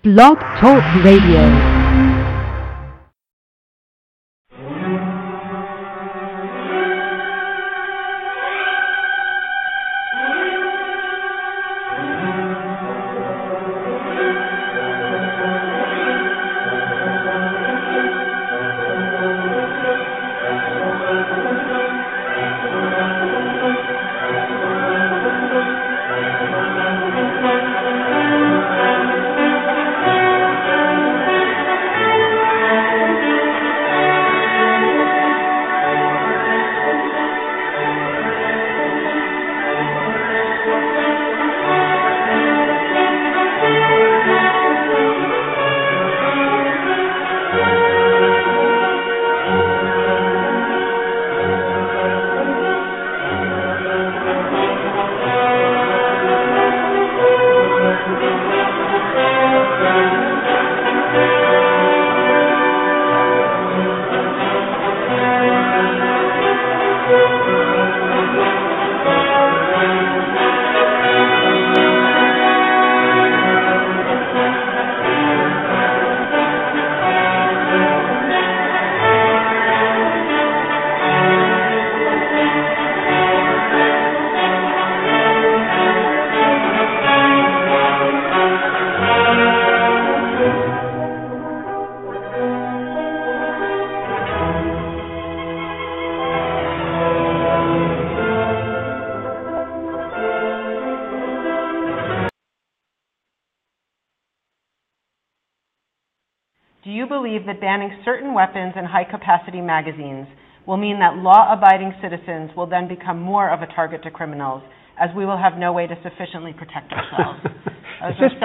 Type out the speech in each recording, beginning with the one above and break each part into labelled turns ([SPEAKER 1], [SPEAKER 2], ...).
[SPEAKER 1] Blog Talk Radio.
[SPEAKER 2] That banning certain weapons and high-capacity magazines will mean that law-abiding citizens will then become more of a target to criminals, as we will have no way to sufficiently protect ourselves.
[SPEAKER 3] Is this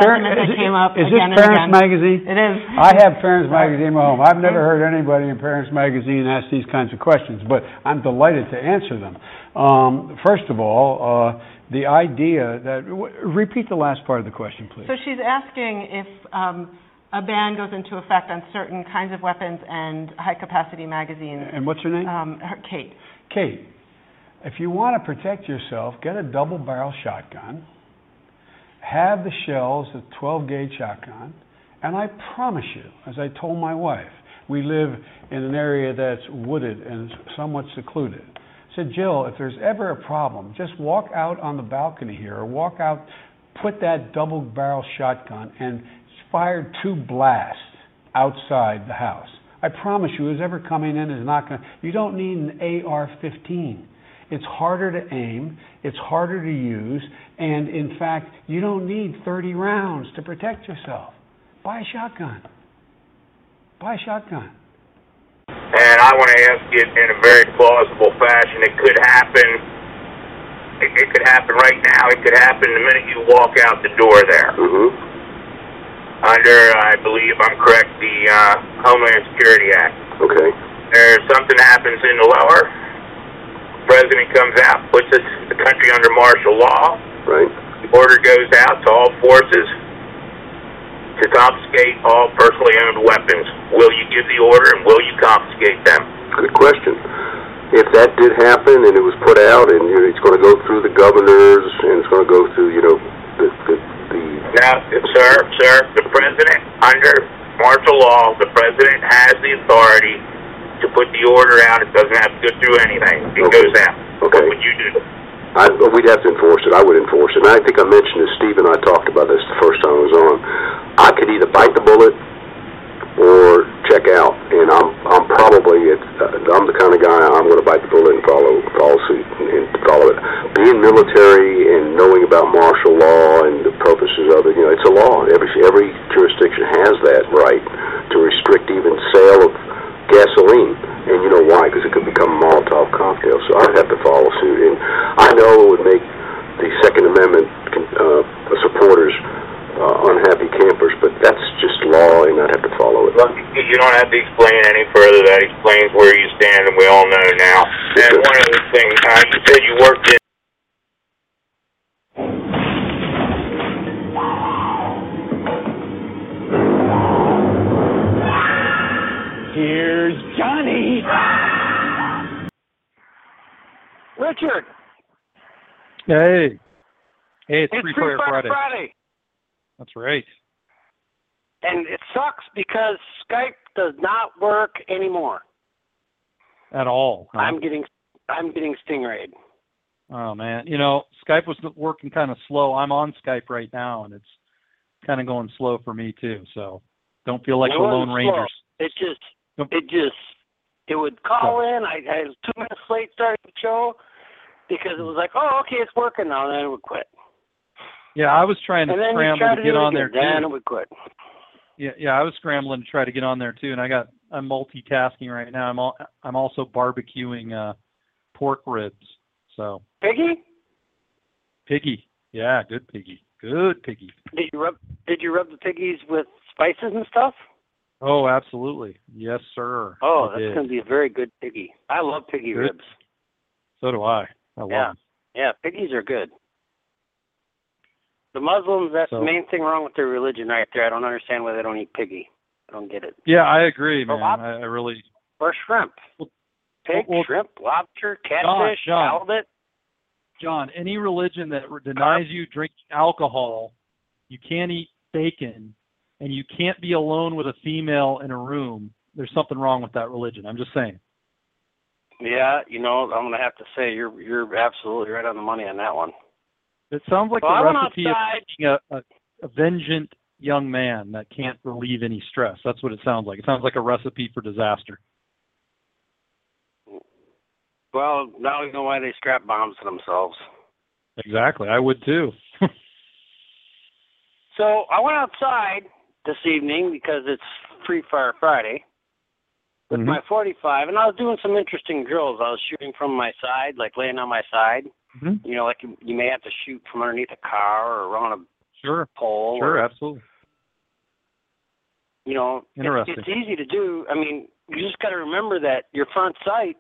[SPEAKER 3] Parents Magazine?
[SPEAKER 2] It is.
[SPEAKER 3] I have Parents Magazine in my home. I've never heard anybody in Parents Magazine ask these kinds of questions, but I'm delighted to answer them. First of all, the idea that... Repeat the last part of the question, please.
[SPEAKER 2] So she's asking if... a ban goes into effect on certain kinds of weapons and high-capacity magazines.
[SPEAKER 3] And what's her name?
[SPEAKER 2] Kate.
[SPEAKER 3] Kate, if you want to protect yourself, get a double-barrel shotgun, have the shells, a 12-gauge shotgun, and I promise you, as I told my wife, we live in an area that's wooded and somewhat secluded. I said, Jill, if there's ever a problem, just walk out on the balcony here or walk out, put that double-barrel shotgun and fired 2 blasts outside the house. I promise you, who's ever coming in is not going to... You don't need an AR-15. It's harder to aim, it's harder to use, and in fact, you don't need 30 rounds to protect yourself. Buy a shotgun. Buy a shotgun.
[SPEAKER 4] And I want to ask you in a very plausible fashion, it could happen. It could happen right now. It could happen the minute you walk out the door there.
[SPEAKER 5] Mm-hmm.
[SPEAKER 4] Under, I believe I'm correct, the Homeland Security Act.
[SPEAKER 5] Okay.
[SPEAKER 4] There's something that happens in the lower. The president comes out, puts the country under martial law.
[SPEAKER 5] Right.
[SPEAKER 4] The order goes out to all forces to confiscate all personally owned weapons. Will you give the order and will you confiscate them?
[SPEAKER 5] Good question. If that did happen and it was put out and it's going to go through the governors and it's going to go through,
[SPEAKER 4] Now, sir, the president, under martial law, the president has the authority to put the order out. It doesn't have to go through anything. It goes out.
[SPEAKER 5] Okay.
[SPEAKER 4] What would you do?
[SPEAKER 5] We'd have to enforce it. I would enforce it. And I think I mentioned this, Steve and I talked about this the first time I was on. I could either bite the bullet or check out. And I'm the kind of guy, I'm going to bite the bullet and follow suit and follow it. Being military and knowing about martial law and the purposes of it, it's a law. Every jurisdiction has that right to restrict even sale of gasoline. And you know why? Because it could become a Molotov cocktail. So I'd have to follow suit. And I know it would make the Second Amendment supporters unhappy campers, but that's just law, and I'd have to follow it.
[SPEAKER 4] Look, you don't have to explain any further. That explains where you stand, and we all know now. And one other thing, you said you worked in...
[SPEAKER 6] Here's Johnny. Richard.
[SPEAKER 7] Hey, it's
[SPEAKER 6] Free
[SPEAKER 7] Fire
[SPEAKER 6] Friday.
[SPEAKER 7] That's right. And it sucks because Skype does not work anymore.
[SPEAKER 8] At all. Huh?
[SPEAKER 7] I'm getting stingrayed.
[SPEAKER 8] Oh man, Skype was working kind of slow. I'm on Skype right now, and it's kind of going slow for me too. So don't feel like the Lone Rangers.
[SPEAKER 7] It would call in. I was 2 minutes late starting the show because it was like, oh, okay, it's working now, and then it would quit.
[SPEAKER 8] Yeah, I was trying to scramble to get on there too.
[SPEAKER 7] Then it would quit.
[SPEAKER 8] Yeah, I was scrambling to try to get on there too, and I'm multitasking right now. I'm also barbecuing pork ribs. So
[SPEAKER 7] Piggy,
[SPEAKER 8] yeah, good piggy.
[SPEAKER 7] Did you rub the piggies with spices and stuff?
[SPEAKER 8] Oh, absolutely. Yes, sir.
[SPEAKER 7] Oh, that's going to be a very good piggy. I love piggy ribs.
[SPEAKER 8] So do I. I love them.
[SPEAKER 7] Yeah, piggies are good. The Muslims, that's the main thing wrong with their religion right there. I don't understand why they don't eat piggy. I don't get it.
[SPEAKER 8] Yeah, I agree, man. I really.
[SPEAKER 7] Or shrimp. Pig, shrimp, lobster, catfish, halibut.
[SPEAKER 8] John, any religion that denies you drinking alcohol, you can't eat bacon, and you can't be alone with a female in a room, there's something wrong with that religion. I'm just saying.
[SPEAKER 7] Yeah, I'm going to have to say you're absolutely right on the money on that one.
[SPEAKER 8] It sounds like the recipe of being a vengeant young man that can't relieve any stress. That's what it sounds like. It sounds like a recipe for disaster.
[SPEAKER 7] Well, now you know why they strap bombs to themselves.
[SPEAKER 8] Exactly. I would too.
[SPEAKER 7] So I went outside this evening because it's Free Fire Friday with my 45, and I was doing some interesting drills. I was shooting from my side, like laying on my side.
[SPEAKER 8] Mm-hmm.
[SPEAKER 7] Like you may have to shoot from underneath a car or around a pole.
[SPEAKER 8] Sure, absolutely.
[SPEAKER 7] Interesting. It's easy to do. I mean, you just got to remember that your front sight,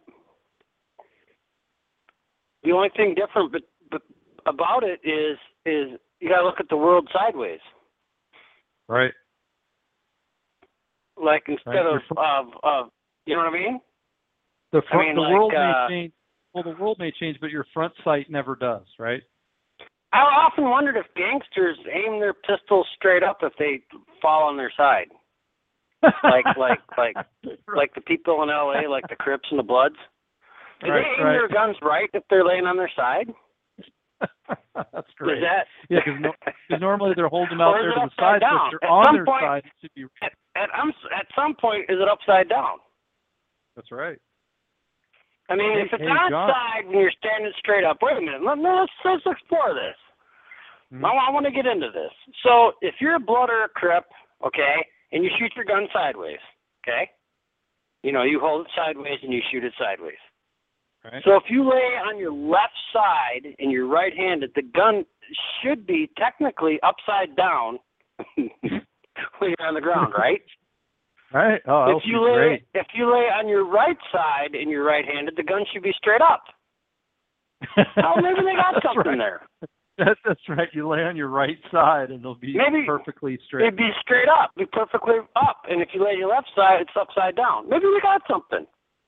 [SPEAKER 7] the only thing different but about it is you got to look at the world sideways.
[SPEAKER 8] Right.
[SPEAKER 7] Like instead of you know what I mean?
[SPEAKER 8] The world may change. Well, the world may change, but your front sight never does, right?
[SPEAKER 7] I often wondered if gangsters aim their pistols straight up if they fall on their side. like the people in LA, like the Crips and the Bloods. Do they aim their guns right if they're laying on their side?
[SPEAKER 8] That's great.
[SPEAKER 7] Is that...
[SPEAKER 8] Yeah, because normally they're holding them out there to the side, but if they're on their side, it should be...
[SPEAKER 7] At some point, is it upside down?
[SPEAKER 8] That's right.
[SPEAKER 7] I mean, if it's outside when you're standing straight up, wait a minute, let's explore this. Mm-hmm. I want to get into this. So if you're a Blood or a Crip, okay, and you shoot your gun sideways, okay, you hold it sideways and you shoot it sideways.
[SPEAKER 8] Right.
[SPEAKER 7] So if you lay on your left side and you're right-handed, the gun should be technically upside down when you're on the ground, right?
[SPEAKER 8] Right. Oh,
[SPEAKER 7] if you lay on your right side and you're right-handed, the gun should be straight up. Oh, maybe they got something there.
[SPEAKER 8] That's right. You lay on your right side and it'll be perfectly straight.
[SPEAKER 7] It'd be straight up, be perfectly up. And if you lay on your left side, it's upside down. Maybe we got something.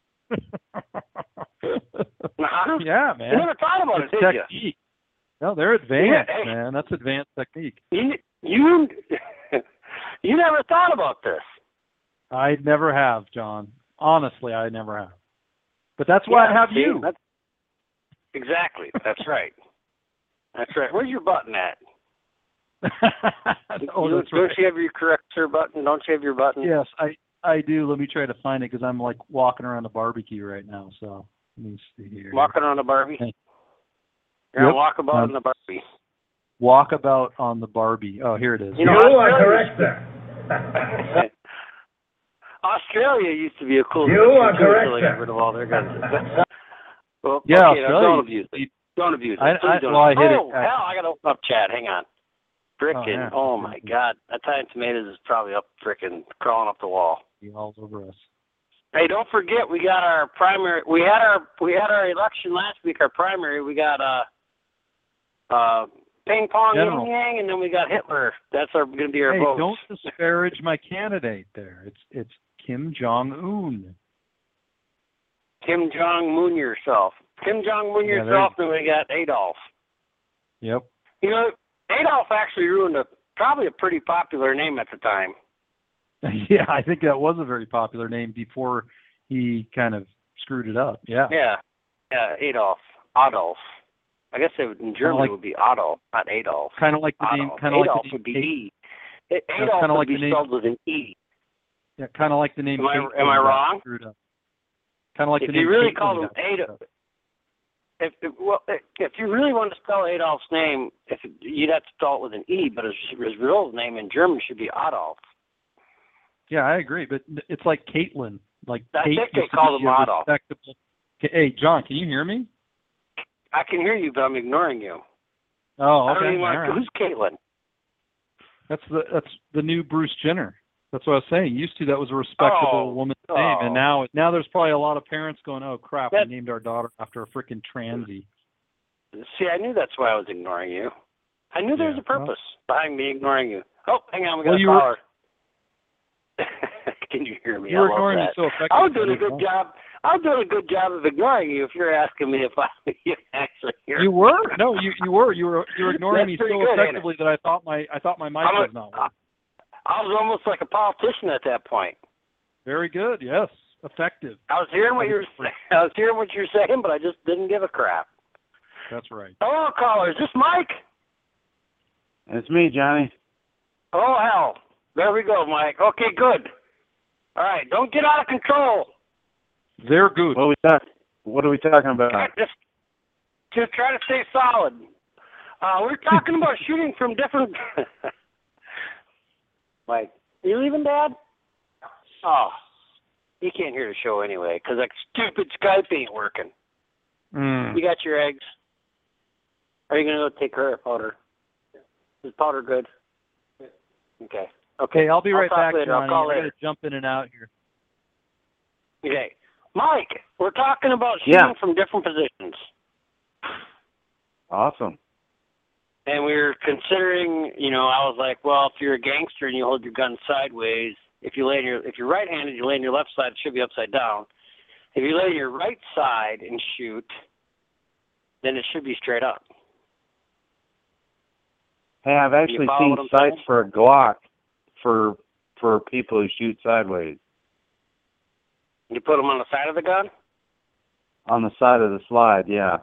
[SPEAKER 8] Yeah, man.
[SPEAKER 7] You never thought about
[SPEAKER 8] it's
[SPEAKER 7] it, did
[SPEAKER 8] technique. No, they're advanced, man. That's advanced technique.
[SPEAKER 7] You never thought about this.
[SPEAKER 8] I never have, John. Honestly, I never have. But that's why I have you.
[SPEAKER 7] Exactly. That's right. That's right. Where's your button at?
[SPEAKER 8] That's right.
[SPEAKER 7] Don't you have your correct sir button? Don't you have your button?
[SPEAKER 8] Yes, I do. Let me try to find it because I'm like walking around the barbecue right now. So let me see here.
[SPEAKER 7] Walking on the Barbie? You're on walkabout on the Barbie.
[SPEAKER 8] Walkabout on the Barbie. Oh, here it is.
[SPEAKER 6] You are correct, sir.
[SPEAKER 7] Australia used to be a cool country.
[SPEAKER 6] You are correct,
[SPEAKER 7] until they got rid of all their guns. Well,
[SPEAKER 8] yeah,
[SPEAKER 7] okay, don't abuse it. Don't abuse it.
[SPEAKER 8] I hit it.
[SPEAKER 7] Hell, I got to open up chat. Hang on. Frickin', oh my God. Italian tomatoes is probably up frickin' crawling up the wall.
[SPEAKER 8] All over us.
[SPEAKER 7] Hey, don't forget we got our primary. We had our election last week. Our primary. We got ping pong yin yang, and then we got Hitler. That's going to be our vote.
[SPEAKER 8] Don't disparage my candidate there. It's Kim Jong Un.
[SPEAKER 7] Kim Jong Un yourself. Kim Jong Un yourself. Then we got Adolf.
[SPEAKER 8] Yep.
[SPEAKER 7] Adolf actually ruined probably a pretty popular name at the time.
[SPEAKER 8] Yeah, I think that was a very popular name before he kind of screwed it up. Yeah.
[SPEAKER 7] Yeah, Adolf. I guess in German it would be Otto, not Adolf.
[SPEAKER 8] Kind of like the name. Kind of like
[SPEAKER 7] Adolf
[SPEAKER 8] the name
[SPEAKER 7] would be
[SPEAKER 8] Kate.
[SPEAKER 7] E. Adolf would be spelled with an E.
[SPEAKER 8] Yeah, kind of like the name.
[SPEAKER 7] Am I wrong?
[SPEAKER 8] Screwed up. Kind of like
[SPEAKER 7] if
[SPEAKER 8] the name.
[SPEAKER 7] You really
[SPEAKER 8] Kate
[SPEAKER 7] called him Adolf. If you really want to spell Adolf's name, you'd have to spell it with an E, but his real name in German should be Adolf.
[SPEAKER 8] Yeah, I agree, but it's like Caitlin. Like
[SPEAKER 7] I
[SPEAKER 8] Kate
[SPEAKER 7] think they called him Adolf.
[SPEAKER 8] Hey, John, can you hear me?
[SPEAKER 7] I can hear you, but I'm ignoring you.
[SPEAKER 8] Oh, okay.
[SPEAKER 7] I don't even want Who's Caitlin?
[SPEAKER 8] That's the new Bruce Jenner. That's what I was saying. Used to that was a respectable woman's name, and now there's probably a lot of parents going, "Oh crap, we named our daughter after a freaking transy."
[SPEAKER 7] See, I knew that's why I was ignoring you. I knew there was a purpose behind me ignoring you. Oh, hang on, we got a caller. Can you hear me?
[SPEAKER 8] You were ignoring me so effectively.
[SPEAKER 7] I was doing a good job. I was doing a good job of ignoring you. If you're asking me if you actually hear me.
[SPEAKER 8] You were? No, you were. You were ignoring me so effectively that I thought my mic was not working.
[SPEAKER 7] I was almost like a politician at that point.
[SPEAKER 8] Very good. Yes, effective.
[SPEAKER 7] I was hearing what you were saying. I was hearing what you were saying, but I just didn't give a crap.
[SPEAKER 8] That's right.
[SPEAKER 7] Hello, caller. Is this Mike?
[SPEAKER 9] It's me, Johnny.
[SPEAKER 7] Oh hell! There we go, Mike. Okay, good. All right, don't get out of control.
[SPEAKER 8] They're good.
[SPEAKER 9] What are we talking about?
[SPEAKER 7] Just try to stay solid. We're talking about shooting from different. Mike, you leaving, Dad? Oh, he can't hear the show anyway because that stupid Skype ain't working. You got your eggs? Are you gonna go take care of powder? Is powder good? Okay.
[SPEAKER 8] Okay, I'll be right back,
[SPEAKER 7] later.
[SPEAKER 8] Johnny.
[SPEAKER 7] I'll call
[SPEAKER 8] I
[SPEAKER 7] later.
[SPEAKER 8] gotta jump in and out here.
[SPEAKER 7] Okay, Mike, we're talking about shooting from different positions.
[SPEAKER 9] Awesome.
[SPEAKER 7] And we were considering, I was like, well, if you're a gangster and you hold your gun sideways, if you're right-handed, you lay on your left side, it should be upside down. If you lay on your right side and shoot, then it should be straight up.
[SPEAKER 9] Hey, I've actually seen sights for a Glock for people who shoot sideways.
[SPEAKER 7] You put them on the side of the gun?
[SPEAKER 9] On the side of the slide, yeah.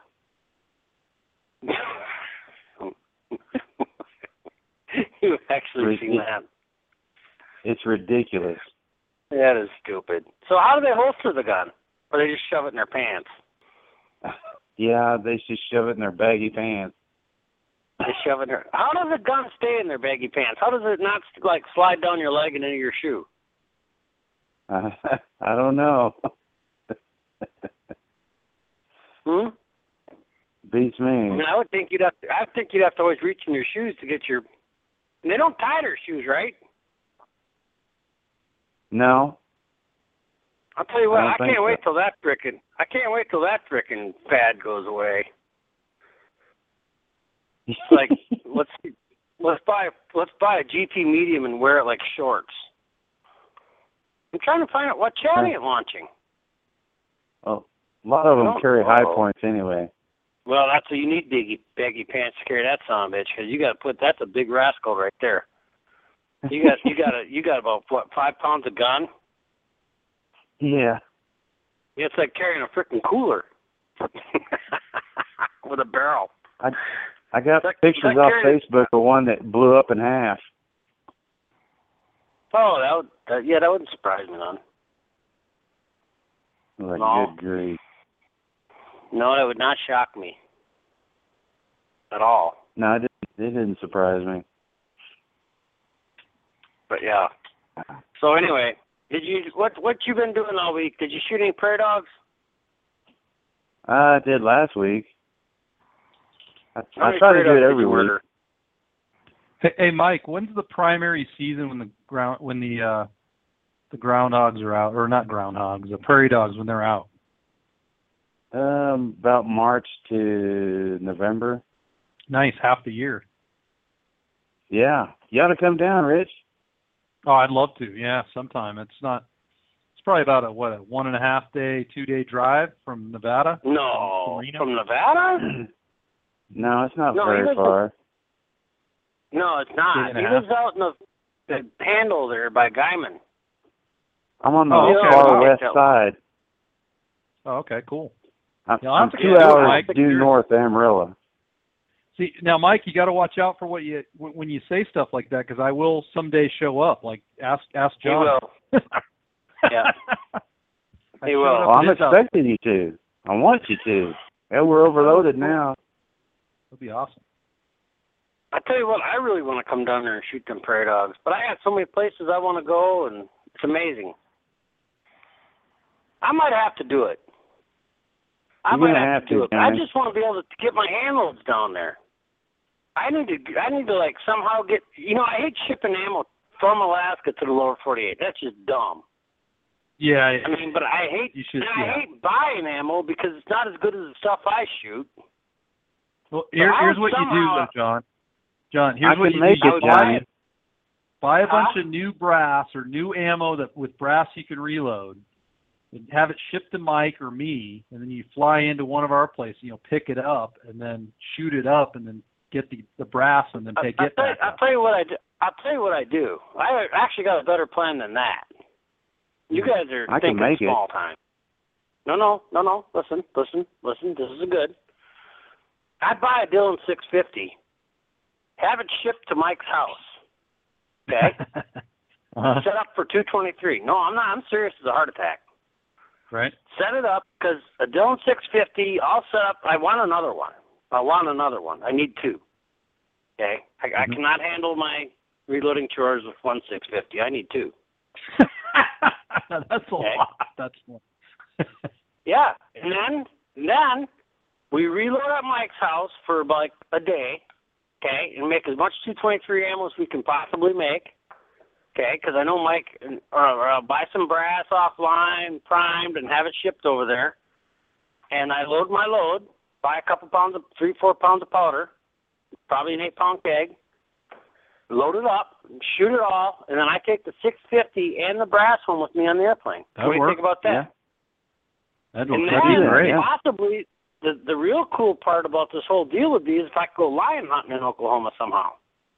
[SPEAKER 7] You've actually seen that.
[SPEAKER 9] It's ridiculous.
[SPEAKER 7] That is stupid. So how do they holster the gun? Or they just shove it in their pants?
[SPEAKER 9] Yeah, they just shove it in their baggy pants.
[SPEAKER 7] They shove it in their... How does a gun stay in their baggy pants? How does it not, slide down your leg and into your shoe?
[SPEAKER 9] I don't know. Beats me.
[SPEAKER 7] I mean, I think you'd have to always reach in your shoes to get your... And they don't tie their shoes, right?
[SPEAKER 9] No.
[SPEAKER 7] I'll tell you what, I can't wait till that frickin' fad goes away. It's like let's buy a GT medium and wear it like shorts. I'm trying to find out what Chatty is launching.
[SPEAKER 9] Well, a lot of them carry high points anyway.
[SPEAKER 7] Well, you need baggy pants to carry that son of a bitch, because you got to that's a big rascal right there. You got about 5 pounds of gun.
[SPEAKER 9] Yeah.
[SPEAKER 7] It's like carrying a freaking cooler with a barrel.
[SPEAKER 9] I got pictures off Facebook of one that blew up in half.
[SPEAKER 7] Oh, that wouldn't surprise me none.
[SPEAKER 9] Good grief.
[SPEAKER 7] No, that would not shock me at all.
[SPEAKER 9] No, it didn't surprise me.
[SPEAKER 7] But yeah. So anyway, what you been doing all week? Did you shoot any prairie dogs?
[SPEAKER 9] I did last week. I try to do it every week.
[SPEAKER 8] Hey, Mike, when's the primary season when the groundhogs are out, or not groundhogs, the prairie dogs when they're out?
[SPEAKER 9] About March to November.
[SPEAKER 8] Nice, half the year.
[SPEAKER 9] Yeah, you ought to come down, Rich.
[SPEAKER 8] Oh, I'd love to. Yeah, sometime. It's probably about a 1.5 day, 2 day drive from Nevada.
[SPEAKER 7] No, from Nevada?
[SPEAKER 9] No, it's not very far.
[SPEAKER 7] No, it's not. He lives out in the Handle there by Guyman.
[SPEAKER 9] I'm on the far west side.
[SPEAKER 8] Oh, okay, cool.
[SPEAKER 9] I'm side.
[SPEAKER 8] Oh, okay, cool.
[SPEAKER 9] I'm 2 hours due north of Amarillo.
[SPEAKER 8] See, now, Mike, you got to watch out for when you say stuff like that, because I will someday show up. Like, ask John.
[SPEAKER 7] He will. Yeah. He will.
[SPEAKER 9] Well, I'm expecting you to. I want you to. Yeah, we're overloaded now.
[SPEAKER 8] That'd be awesome.
[SPEAKER 7] I tell you what, I really want to come down there and shoot them prairie dogs, but I got so many places I want to go, and it's amazing. I might have to do it. I might have to do it. I just want to be able to get my handloads down there. I need to like somehow get. I hate shipping ammo from Alaska to the lower 48. That's just dumb.
[SPEAKER 8] Yeah.
[SPEAKER 7] I mean, but I hate. I hate buying ammo because it's not as good as the stuff I shoot.
[SPEAKER 8] Well, here's what you do, though, John. John, here's what you do. Buy a bunch of new brass or new ammo with brass you can reload, and have it shipped to Mike or me, and then you fly into one of our places, pick it up, and then shoot it up, and then get the brass, and then get back up.
[SPEAKER 7] I'll tell you what I do. I actually got a better plan than that. You guys are thinking small time. No. Listen. This is good. I'd buy a Dillon 650, have it shipped to Mike's house. Okay? Set up for 223. No, I'm not. I'm serious as a heart attack.
[SPEAKER 8] Right.
[SPEAKER 7] Set it up, because a Dillon 650, I'll set up. I want another one. I need two. Okay? I cannot handle my reloading chores with one 650. I need two.
[SPEAKER 8] That's a lot. That's one.
[SPEAKER 7] Yeah. And then we reload at Mike's house for like a day, okay, and make as much 223 ammo as we can possibly make, okay, because I know Mike, or buy some brass offline, primed, and have it shipped over there. And I load my load, buy a couple pounds of 3-4 pounds of powder, probably an 8-pound keg, load it up, shoot it all, and then I take the 650 and the brass one with me on the airplane. What do you think about that?
[SPEAKER 8] Yeah. That'd be
[SPEAKER 7] great. Possibly, the real cool part about this whole deal would be is if I could go lion hunting in Oklahoma somehow.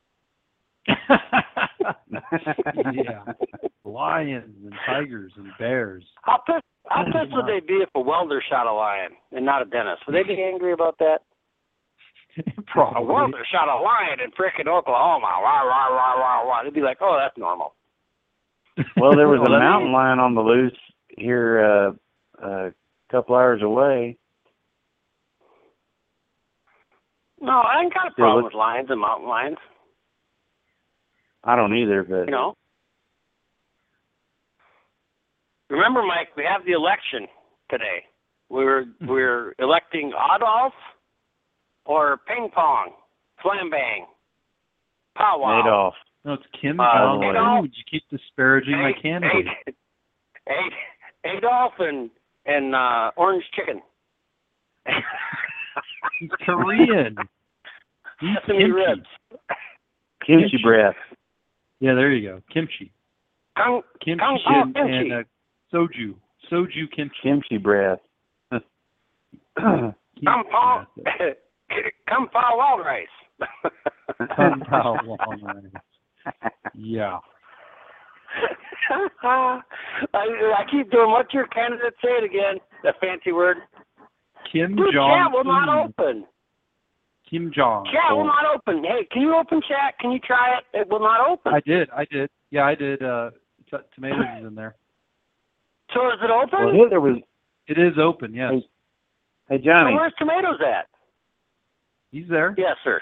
[SPEAKER 8] Yeah. Lions and tigers and bears.
[SPEAKER 7] How pissed would they be if a welder shot a lion and not a dentist? Would they be angry about that?
[SPEAKER 8] Probably.
[SPEAKER 7] A welder shot a lion in frickin' Oklahoma. Wah, wah, wah, wah, wah. They'd be like, oh, that's normal.
[SPEAKER 9] Well, there was a mountain lion on the loose here a couple hours away.
[SPEAKER 7] No, I ain't got a problem with lions and mountain lions.
[SPEAKER 9] I don't either, but...
[SPEAKER 7] Remember, Mike, we have the election today. We're electing Adolf or ping pong, flambang, powwow.
[SPEAKER 9] Adolf.
[SPEAKER 8] No, it's Kim Jong-un. Would you keep disparaging my candidate?
[SPEAKER 7] Adolf and orange chicken.
[SPEAKER 8] He's Korean. He's kimchi.
[SPEAKER 9] Kimchi breath.
[SPEAKER 8] Yeah, there you go. Kimchi. Kimchi and soju. Soju kimchi.
[SPEAKER 9] Kimchi breath.
[SPEAKER 7] Kung Pao wild rice.
[SPEAKER 8] Kung Pao wild rice. Yeah.
[SPEAKER 7] I keep doing what your candidate say it again. That fancy word.
[SPEAKER 8] Kim
[SPEAKER 7] Dude,
[SPEAKER 8] Jong.
[SPEAKER 7] Chat will not open.
[SPEAKER 8] Kim Jong.
[SPEAKER 7] Chat will not open. Hey, can you open chat? Can you try it? It will not open.
[SPEAKER 8] I did. Yeah, I did. Tomatoes is in there.
[SPEAKER 7] So is it open?
[SPEAKER 9] Well,
[SPEAKER 8] it is open, yes.
[SPEAKER 9] Hey Johnny.
[SPEAKER 7] So where's Tomatoes at?
[SPEAKER 8] He's there.
[SPEAKER 7] Yes, sir.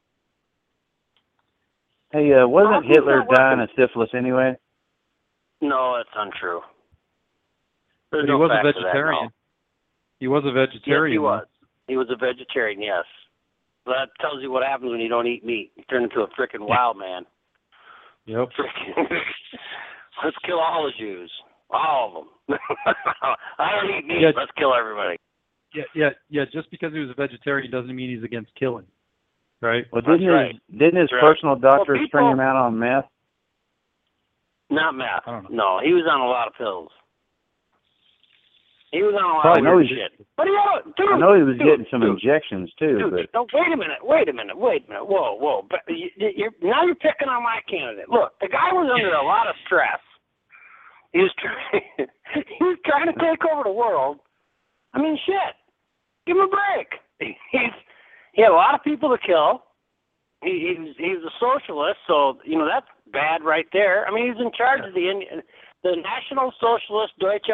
[SPEAKER 9] Hey, wasn't Hitler dying of syphilis anyway?
[SPEAKER 7] No, it's untrue. There's
[SPEAKER 8] But he
[SPEAKER 7] no
[SPEAKER 8] was a
[SPEAKER 7] fact to that,
[SPEAKER 8] vegetarian.
[SPEAKER 7] no.
[SPEAKER 8] He was a vegetarian.
[SPEAKER 7] Yes, he was. He was a vegetarian, yes. That tells you what happens when you don't eat meat. You turn into a freaking wild man.
[SPEAKER 8] Yep.
[SPEAKER 7] Let's kill all the Jews. All of them. I don't eat meat.
[SPEAKER 8] Yeah.
[SPEAKER 7] Let's kill everybody.
[SPEAKER 8] Yeah. Just because he was a vegetarian doesn't mean he's against killing, right?
[SPEAKER 9] Well, didn't his personal doctor string him out on meth?
[SPEAKER 7] Not meth.
[SPEAKER 8] I don't know.
[SPEAKER 7] No, he was on a lot of pills. He was on a lot of weird shit. But
[SPEAKER 9] I know he was getting some injections too. But
[SPEAKER 7] no, wait a minute. Whoa. But now you're picking on my candidate. Look, the guy was under a lot of stress. He was trying to take over the world. I mean, shit. Give him a break. He had a lot of people to kill. He's a socialist, so that's bad right there. I mean, he's in charge of the National Socialist Deutsche,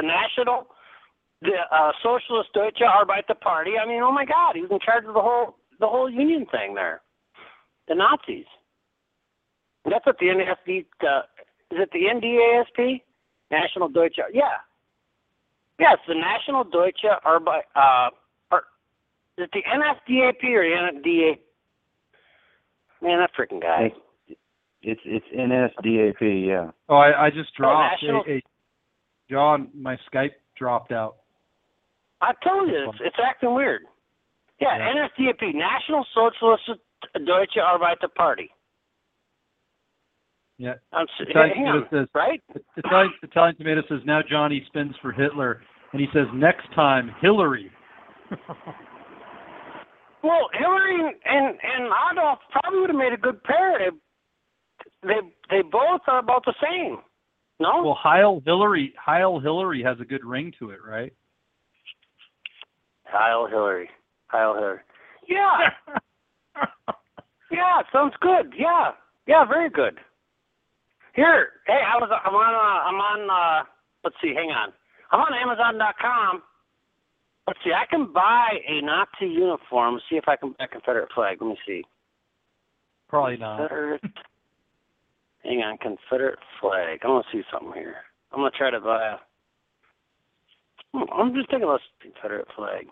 [SPEAKER 7] Socialist Deutsche Arbeiter Party. I mean, oh my God, he was in charge of the whole union thing there. The Nazis. That's what the NSD. Is it the NDASP? National Deutsche. Yeah. Yes, the National Deutsche Arbeiter. Is it the NSDAP or the NDA? Man, that freaking guy.
[SPEAKER 9] It's NSDAP, yeah.
[SPEAKER 8] Oh, I just dropped.
[SPEAKER 7] National...
[SPEAKER 8] Hey, John, my Skype dropped out.
[SPEAKER 7] I told you, it's acting weird. Yeah, NSDAP, National Socialist Deutsche Arbeiter Party.
[SPEAKER 8] Yeah.
[SPEAKER 7] Hang on,
[SPEAKER 8] says,
[SPEAKER 7] right?
[SPEAKER 8] Italian Tomato says, now Johnny spins for Hitler, and he says, next time, Hillary.
[SPEAKER 7] Well, Hillary and Adolf probably would have made a good pair. They both are about the same. No?
[SPEAKER 8] Well, Heil Hillary has a good ring to it, right?
[SPEAKER 7] Heil Hillary. Yeah. Yeah, sounds good. Yeah, very good. Here, hey, I'm on let's see, hang on. I'm on Amazon.com. Let's see, I can buy a Nazi uniform. See if I can buy a Confederate flag. Let me see.
[SPEAKER 8] Probably not.
[SPEAKER 7] Hang on, Confederate flag. I want to see something here. I'm going to try to buy I'm just thinking about Confederate flag.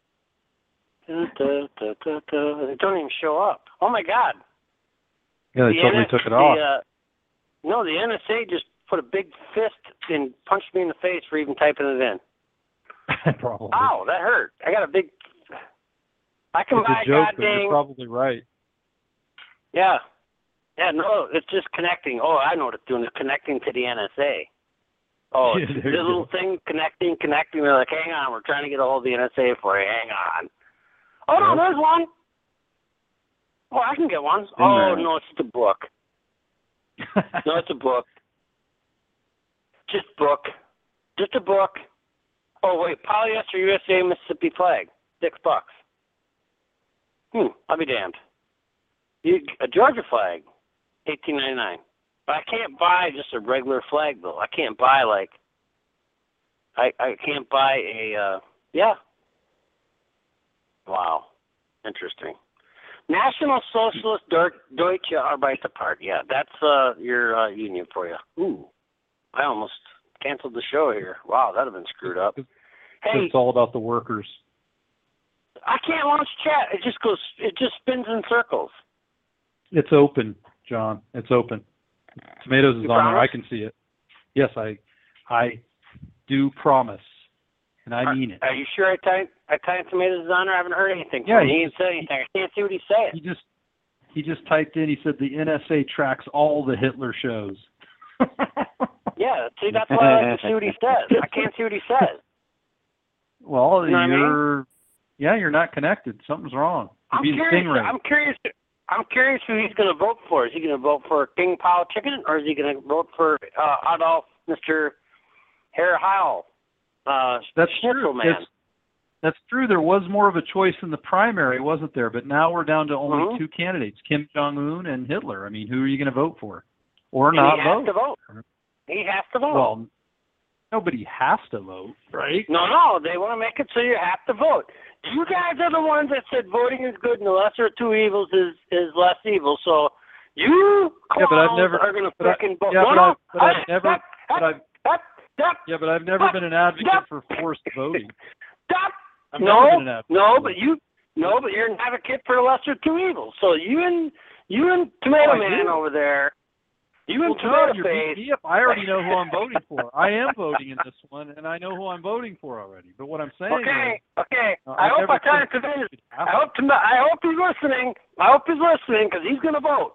[SPEAKER 7] They don't even show up. Oh, my God.
[SPEAKER 8] Yeah, they totally took it off.
[SPEAKER 7] No, the NSA just put a big fist and punched me in the face for even typing it in.
[SPEAKER 8] Probably.
[SPEAKER 7] Ow, that hurt. I got a big... I can
[SPEAKER 8] it's
[SPEAKER 7] buy
[SPEAKER 8] a joke,
[SPEAKER 7] goddamn...
[SPEAKER 8] but you're probably right.
[SPEAKER 7] Yeah. Yeah, no, it's just connecting. Oh, I know what it's doing. It's connecting to the NSA. Oh, it's this little thing connecting. They're like, hang on, we're trying to get a hold of the NSA for you. Hang on. Oh, no, there's one. Oh, I can get one. Oh, no, it's the book. No, it's a book. Just a book. Oh, wait, polyester USA Mississippi flag. $6. I'll be damned. A Georgia flag, $18.99. But I can't buy just a regular flag, though. I can't buy, I can't buy a, yeah. Wow. Interesting. National Socialist Deutsche Arbeiter Party. Yeah, that's your union for you. Ooh. I almost canceled the show here. Wow, that'd have been screwed up. Hey,
[SPEAKER 8] it's all about the workers.
[SPEAKER 7] I can't launch chat. It just spins in circles.
[SPEAKER 8] It's open, John. It's open. Tomatoes is on there. I can see it. Yes, I do promise, and I mean it.
[SPEAKER 7] Are you sure Italian Tomatoes is on there? I haven't heard anything.
[SPEAKER 8] Yeah,
[SPEAKER 7] he didn't say anything. I can't see what he's saying.
[SPEAKER 8] He just typed in. He said the NSA tracks all the Hitler shows.
[SPEAKER 7] Yeah, see, that's why I like to see what he says. I can't see what he says.
[SPEAKER 8] Well,
[SPEAKER 7] you know
[SPEAKER 8] you're not connected. Something's wrong.
[SPEAKER 7] I'm curious who he's going to vote for. Is he going to vote for King Pao Chicken, or is he going to vote for Adolf, Mr. Herr Heil?
[SPEAKER 8] That's true.
[SPEAKER 7] Man.
[SPEAKER 8] That's true. There was more of a choice in the primary, wasn't there? But now we're down to only two candidates, Kim Jong-un and Hitler. I mean, who are you going to vote for? Or not vote?
[SPEAKER 7] He has to vote. He has to vote.
[SPEAKER 8] Well, nobody has to vote, right?
[SPEAKER 7] No, they want to make it so you have to vote. You guys are the ones that said voting is good and the lesser of two evils is less evil. So you clowns are going to freaking vote.
[SPEAKER 8] But I've never been an advocate for forced voting.
[SPEAKER 7] But you're an advocate for the lesser of two evils. So you and Tomato Man over there. You and Tomato Face.
[SPEAKER 8] I already know who I'm voting for. I am voting in this one, and I know who I'm voting for already. But what I'm saying is...
[SPEAKER 7] Okay. I hope he's listening. I hope he's listening, because he's going to vote.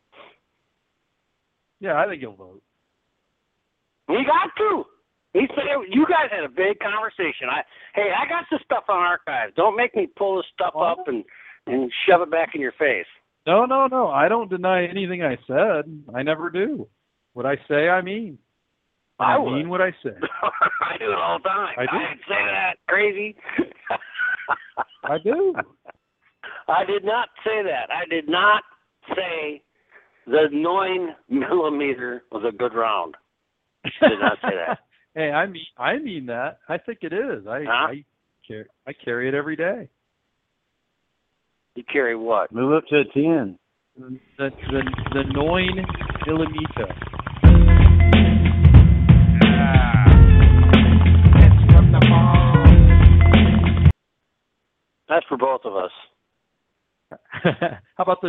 [SPEAKER 8] Yeah, I think he'll vote.
[SPEAKER 7] He got to. He said, you guys had a big conversation. I got this stuff on archives. Don't make me pull this stuff up and shove it back in your face.
[SPEAKER 8] No. I don't deny anything I said. I never do. What I say, I mean. I mean what I say.
[SPEAKER 7] I do it all the time.
[SPEAKER 8] I do.
[SPEAKER 7] I didn't say that. Crazy.
[SPEAKER 8] I do.
[SPEAKER 7] I did not say that. I did not say the 9mm was a good round. I did not say that.
[SPEAKER 8] Hey, I mean that. I think it is. I carry it every day.
[SPEAKER 7] You carry what?
[SPEAKER 9] Move up to a 10.
[SPEAKER 8] The 9mm.
[SPEAKER 7] That's for both of us.
[SPEAKER 8] How about the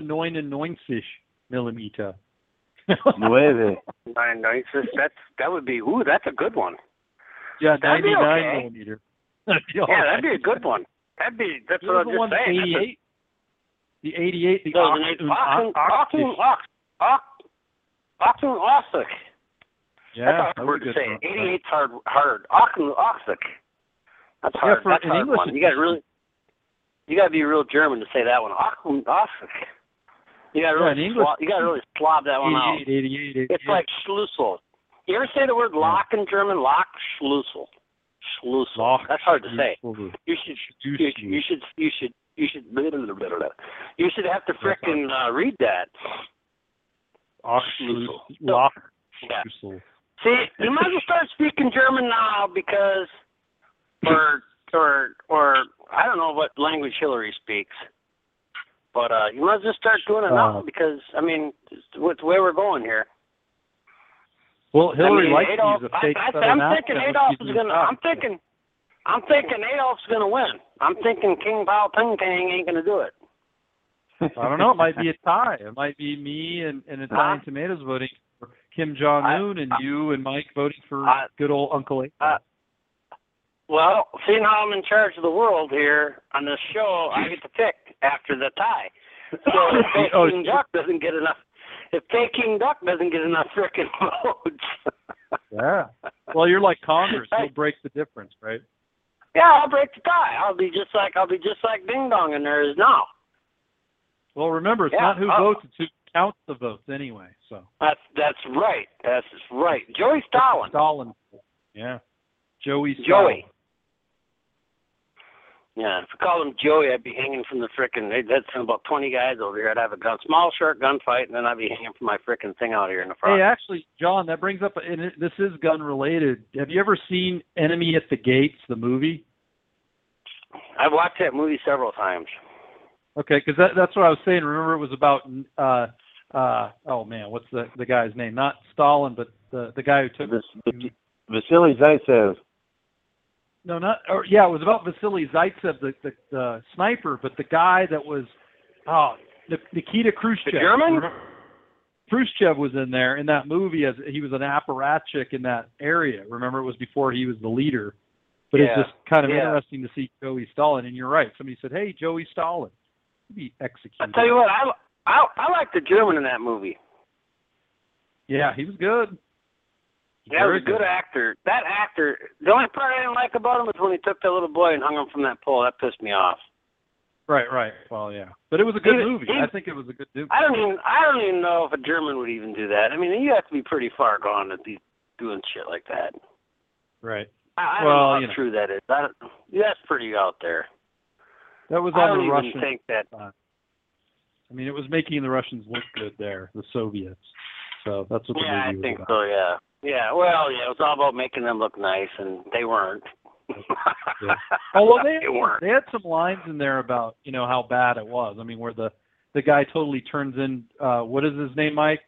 [SPEAKER 8] 99mm?
[SPEAKER 9] 9.
[SPEAKER 7] 9 that would be. Ooh, that's a good one.
[SPEAKER 8] Yeah,
[SPEAKER 7] that'd
[SPEAKER 8] 99 millimeter.
[SPEAKER 7] That'd be a good one. That's what I was just saying.
[SPEAKER 8] 88. The 88. The
[SPEAKER 7] Oxen.
[SPEAKER 8] Yeah,
[SPEAKER 7] that's hard to say. 88's hard. Oxen. That's hard.
[SPEAKER 8] Yeah,
[SPEAKER 7] that's hard one. You got to be real German to say that one. You got to really slob that one out.
[SPEAKER 8] 88.
[SPEAKER 7] It's like Schlüssel. You ever say the word lock in German? Lock, Schlüssel. That's hard to say. You should have to frickin' read that.
[SPEAKER 8] Lock.
[SPEAKER 7] Yeah. See, you might as well start speaking German now because, or I don't know what language Hillary speaks, but you might as well start doing it now because with the way we're going here.
[SPEAKER 8] Well, Hillary likes
[SPEAKER 7] Adolf,
[SPEAKER 8] to use a fake
[SPEAKER 7] I'm thinking Adolf's going to win. I'm thinking King Pao Ping Tang ain't going to do it.
[SPEAKER 8] I don't know. It might be a tie. It might be me and Italian Tomatoes voting for Kim Jong-un and you and Mike voting for good old Uncle A.
[SPEAKER 7] Well, seeing how I'm in charge of the world here on this show, I get to pick after the tie. So if Peking Duck doesn't get enough frickin' votes.
[SPEAKER 8] Yeah. Well, you're like Congress. You'll break the difference, right?
[SPEAKER 7] Yeah, I'll break the tie. I'll be just like Ding Dong in there is now.
[SPEAKER 8] Well, remember, it's not who votes; it's who counts the votes anyway. So
[SPEAKER 7] that's right. That's right. Joey Stalin.
[SPEAKER 8] Yeah. Joey.
[SPEAKER 7] Yeah, if I called him Joey, I'd be hanging from the frickin'. That's about 20 guys over here. I'd have a small, short gunfight, and then I'd be hanging from my frickin' thing out here in the front.
[SPEAKER 8] Hey, actually, John, that brings up, and this is gun related. Have you ever seen Enemy at the Gates, the movie?
[SPEAKER 7] I've watched that movie several times.
[SPEAKER 8] Okay, because that's what I was saying. Remember, it was about what's the guy's name? Not Stalin, but the guy who took
[SPEAKER 9] Vasily Zaitsev.
[SPEAKER 8] No, it was about Vasily Zaitsev, the sniper, but the guy that was Nikita Khrushchev.
[SPEAKER 7] The German?
[SPEAKER 8] Khrushchev was in there in that movie as he was an apparatchik in that area. Remember, it was before he was the leader. But it's just kind of interesting to see Joey Stalin. And you're right. Somebody said, "Hey, Joey Stalin, he'd be executed."
[SPEAKER 7] I'll tell you what, I like the German in that movie.
[SPEAKER 8] Yeah, he was good.
[SPEAKER 7] Yeah, he was a good actor. That actor, the only part I didn't like about him was when he took that little boy and hung him from that pole. That pissed me off.
[SPEAKER 8] Right. Well, yeah. But it was a good movie. I think it was a good movie.
[SPEAKER 7] I don't even know if a German would even do that. I mean, you have to be pretty far gone to be doing shit like that.
[SPEAKER 8] Right.
[SPEAKER 7] I don't know how true that is. That's pretty out there.
[SPEAKER 8] That was
[SPEAKER 7] on
[SPEAKER 8] the Russian.
[SPEAKER 7] I don't even think that.
[SPEAKER 8] It was making the Russians look good there, the Soviets. So that's what the movie was about.
[SPEAKER 7] Yeah, I think so, yeah. Yeah, well, it was all about making them look nice, and they weren't.
[SPEAKER 8] Yeah. Oh, well, they had some lines in there about, how bad it was. I mean, where the guy totally turns in, what is his name, Mike?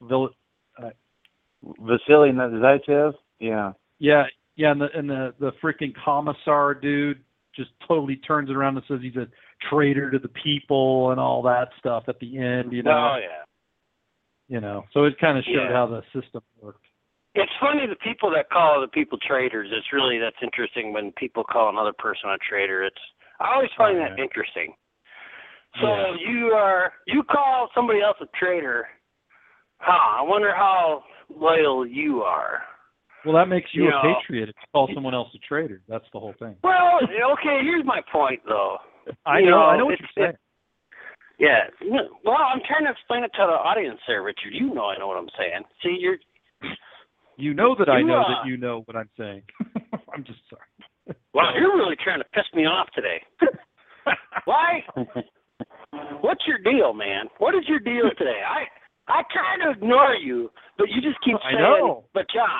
[SPEAKER 9] Vasily Zaitsev? Yeah.
[SPEAKER 8] Yeah, and the freaking commissar dude just totally turns it around and says he's a traitor to the people and all that stuff at the end,
[SPEAKER 7] Oh, yeah.
[SPEAKER 8] So it kind of showed how the system worked.
[SPEAKER 7] It's funny, the people that call other people traitors, that's interesting when people call another person a traitor. I always find that interesting. So you call somebody else a traitor. I wonder how loyal you are.
[SPEAKER 8] Well, that makes you a patriot if you call someone else a traitor. That's the whole thing.
[SPEAKER 7] Well, okay, here's my point, though.
[SPEAKER 8] I know what you're saying.
[SPEAKER 7] Yeah. Well, I'm trying to explain it to the audience there, Richard. I know what I'm saying. See,
[SPEAKER 8] You know that I know that you know what I'm saying. I'm just sorry.
[SPEAKER 7] Wow, you're really trying to piss me off today. Why? What's your deal, man? What is your deal today? I try to ignore you, but you just keep saying, but John.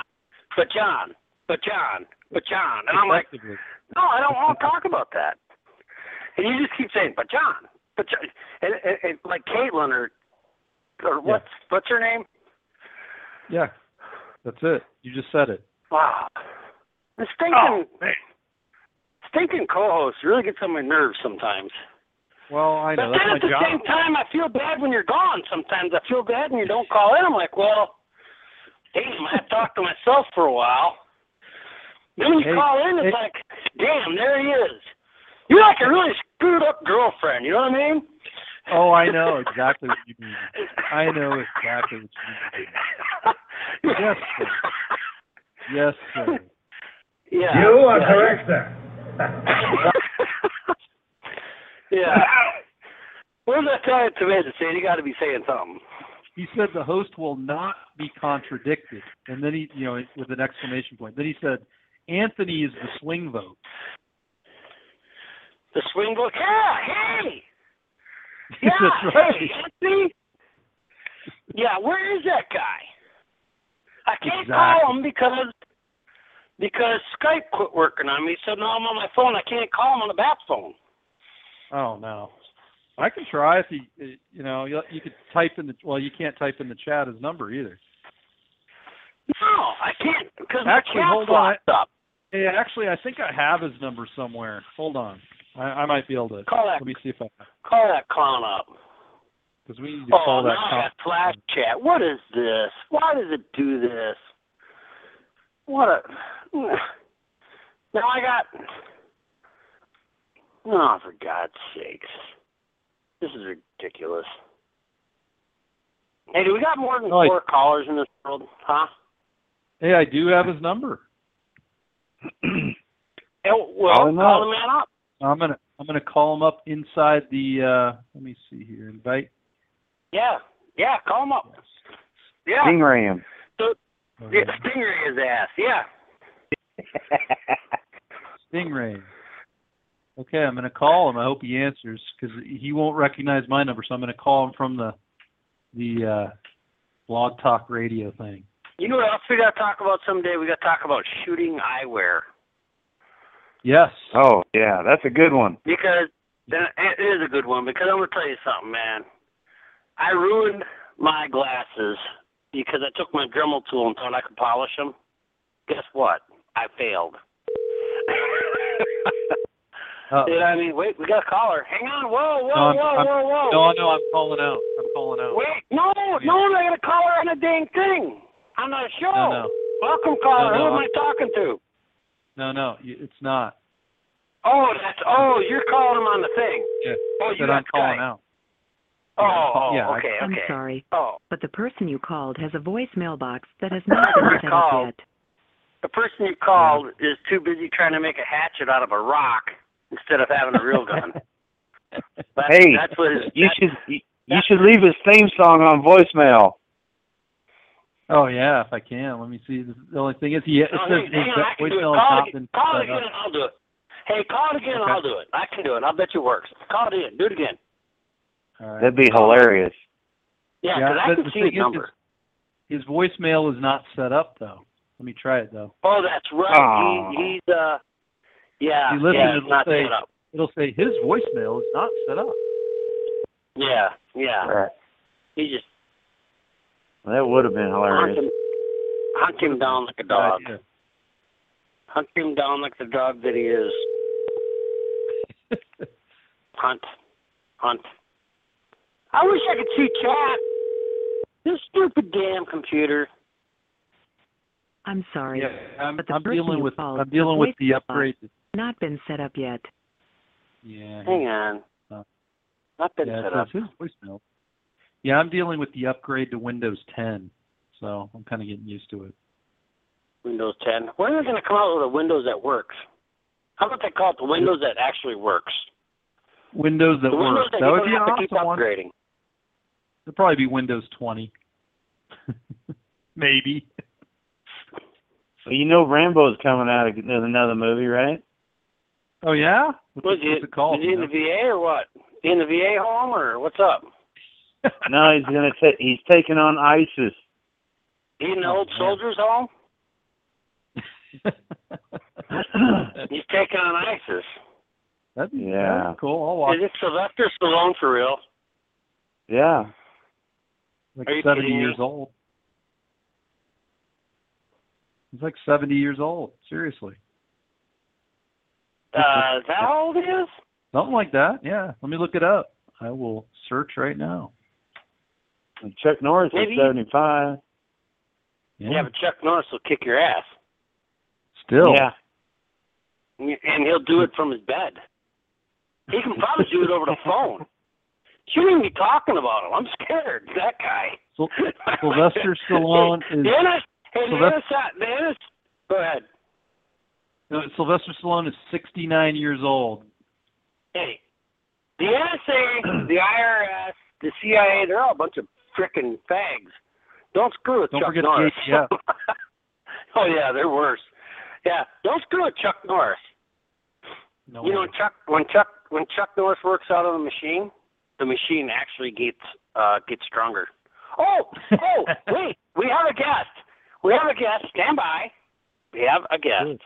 [SPEAKER 7] And I'm like, no, I don't want to talk about that. And you just keep saying, but John. And like Caitlin or what's her name?
[SPEAKER 8] Yeah, that's it. You just said it.
[SPEAKER 7] Wow. The stinking co-host really gets on my nerves sometimes.
[SPEAKER 8] Well, I know.
[SPEAKER 7] But then
[SPEAKER 8] that's
[SPEAKER 7] at the
[SPEAKER 8] my job.
[SPEAKER 7] same time, I feel bad when you're gone sometimes. I feel bad when you don't call in. I'm like, well, damn, I have to talk to myself for a while. Then when you call in, it's like, damn, there he is. You're like a really screwed up girlfriend, you know what I mean?
[SPEAKER 8] Oh, I know exactly what you mean. I know exactly what you mean. Yes, sir. Yes, sir.
[SPEAKER 6] Yeah. You are correct, sir.
[SPEAKER 7] Yeah. What does that tell you to me to say? You got to be saying something.
[SPEAKER 8] He said the host will not be contradicted, and then he, with an exclamation point. Then he said, Anthony is the swing vote.
[SPEAKER 7] The swing vote? Yeah, hey! Yeah,
[SPEAKER 8] that's right.
[SPEAKER 7] Hey, Anthony? Yeah, where is that guy? I can't call him because Skype quit working on me, so now I'm on my phone. I can't call him on the bat phone.
[SPEAKER 8] Oh, no. I can try if you could type in you can't type in the chat his number either.
[SPEAKER 7] No, I can't because
[SPEAKER 8] actually,
[SPEAKER 7] my
[SPEAKER 8] hold
[SPEAKER 7] cat's locked up.
[SPEAKER 8] Hey, actually, I think I have his number somewhere. Hold on. I might be able to. Let me see if I
[SPEAKER 7] call that clown up.
[SPEAKER 8] Because we need to call that clown.
[SPEAKER 7] I got flash chat. What is this? Why does it do this? Now I got. Oh, for God's sakes. This is ridiculous. Hey, do we got more than 4 callers in this world, huh?
[SPEAKER 8] Hey, I do have his number.
[SPEAKER 7] Call the man up.
[SPEAKER 8] I'm gonna call him up inside the. Let me see here. Invite.
[SPEAKER 7] Yeah, call him up. Yeah.
[SPEAKER 9] Stingray him.
[SPEAKER 7] Stingray his ass. Yeah.
[SPEAKER 8] Stingray. Okay, I'm gonna call him. I hope he answers because he won't recognize my number. So I'm gonna call him from the Blog Talk Radio thing.
[SPEAKER 7] You know what else we got to talk about someday? We got to talk about shooting eyewear.
[SPEAKER 8] Yes.
[SPEAKER 9] Oh, yeah, that's a good one.
[SPEAKER 7] Because it is a good one. Because I'm going to tell you something, man. I ruined my glasses because I took my Dremel tool and thought I could polish them. Guess what? I failed. You know what I mean? Wait, we got a caller. Hang on. Whoa.
[SPEAKER 8] No, I'm calling out.
[SPEAKER 7] Wait, no, I got a caller on a dang thing. On the show.
[SPEAKER 8] No.
[SPEAKER 7] Welcome, caller. Who am I talking to?
[SPEAKER 8] No, it's not.
[SPEAKER 7] You're calling him on the thing.
[SPEAKER 8] Yeah.
[SPEAKER 7] I'm
[SPEAKER 8] calling out.
[SPEAKER 7] Okay.
[SPEAKER 1] I'm sorry, but the person you called has a voicemail box that has
[SPEAKER 7] The
[SPEAKER 1] not been set up yet.
[SPEAKER 7] The person you called is too busy trying to make a hatchet out of a rock instead of having a real gun.
[SPEAKER 9] You should leave his theme song on voicemail.
[SPEAKER 7] Oh,
[SPEAKER 8] yeah, if I can. Let me see. The only thing is, it says voicemail
[SPEAKER 7] has
[SPEAKER 8] not been
[SPEAKER 7] Call it
[SPEAKER 8] set
[SPEAKER 7] again
[SPEAKER 8] up.
[SPEAKER 7] and I'll do it. Hey, call it again and I'll do it. I can do it. I'll bet you it works. Call it in. Do it again.
[SPEAKER 8] All right.
[SPEAKER 9] That'd be hilarious.
[SPEAKER 7] Yeah, because I can see his number.
[SPEAKER 8] His voicemail is not set up, though. Let me try it, though.
[SPEAKER 7] Oh, that's right. He's it's not set up.
[SPEAKER 8] It'll say his voicemail is not set up.
[SPEAKER 7] Yeah.
[SPEAKER 9] Right.
[SPEAKER 7] He just...
[SPEAKER 9] That would have been hilarious.
[SPEAKER 7] Hunt him down like a dog. Hunt him down like the dog that he is. Hunt. I wish I could see chat. This stupid damn computer.
[SPEAKER 1] I'm sorry, but
[SPEAKER 8] I'm dealing with the upgrade.
[SPEAKER 1] Not been set up yet.
[SPEAKER 8] Yeah.
[SPEAKER 7] Hang on. Not been set up.
[SPEAKER 8] His voicemail. Yeah, I'm dealing with the upgrade to Windows 10, so I'm kind of getting used to it.
[SPEAKER 7] Windows 10. When are they going to come out with a Windows that works? How about they call it the Windows that actually works?
[SPEAKER 8] Windows that works.
[SPEAKER 7] That
[SPEAKER 8] would be an
[SPEAKER 7] awesome
[SPEAKER 8] one.
[SPEAKER 7] Upgrading.
[SPEAKER 8] It'll probably be Windows 20. Maybe.
[SPEAKER 9] Well, you know Rambo's coming out with another movie, right?
[SPEAKER 8] Oh, yeah?
[SPEAKER 7] What's it called? Is he in the VA or what? He in the VA home or what's up?
[SPEAKER 9] No, he's taking on ISIS.
[SPEAKER 7] He in the old soldiers home? He's taking on ISIS.
[SPEAKER 8] That'd be cool. I'll watch.
[SPEAKER 7] Is it Sylvester Stallone for real?
[SPEAKER 9] Yeah.
[SPEAKER 8] Like 70 years old. He's like 70 years old. Seriously.
[SPEAKER 7] Is that how old he is?
[SPEAKER 8] Something like that, yeah. Let me look it up. I will search right now.
[SPEAKER 9] And Chuck Norris is 75.
[SPEAKER 7] Yeah, but Chuck Norris will kick your ass.
[SPEAKER 8] Still.
[SPEAKER 9] Yeah.
[SPEAKER 7] And he'll do it from his bed. He can probably do it over the phone. Shouldn't even be talking about him. I'm scared. That guy.
[SPEAKER 8] Sylvester Stallone is...
[SPEAKER 7] Go ahead.
[SPEAKER 8] Sylvester Stallone is 69 years old.
[SPEAKER 7] Hey, the NSA, the IRS, the CIA, they're all a bunch of frickin' fags. Don't screw with Chuck Norris.
[SPEAKER 8] Yeah.
[SPEAKER 7] Oh, yeah, they're worse. Yeah, don't screw with Chuck Norris.
[SPEAKER 8] No
[SPEAKER 7] you know, when Chuck Norris works out on the machine actually gets stronger. Oh, wait, we have a guest. Stand by. We have a guest.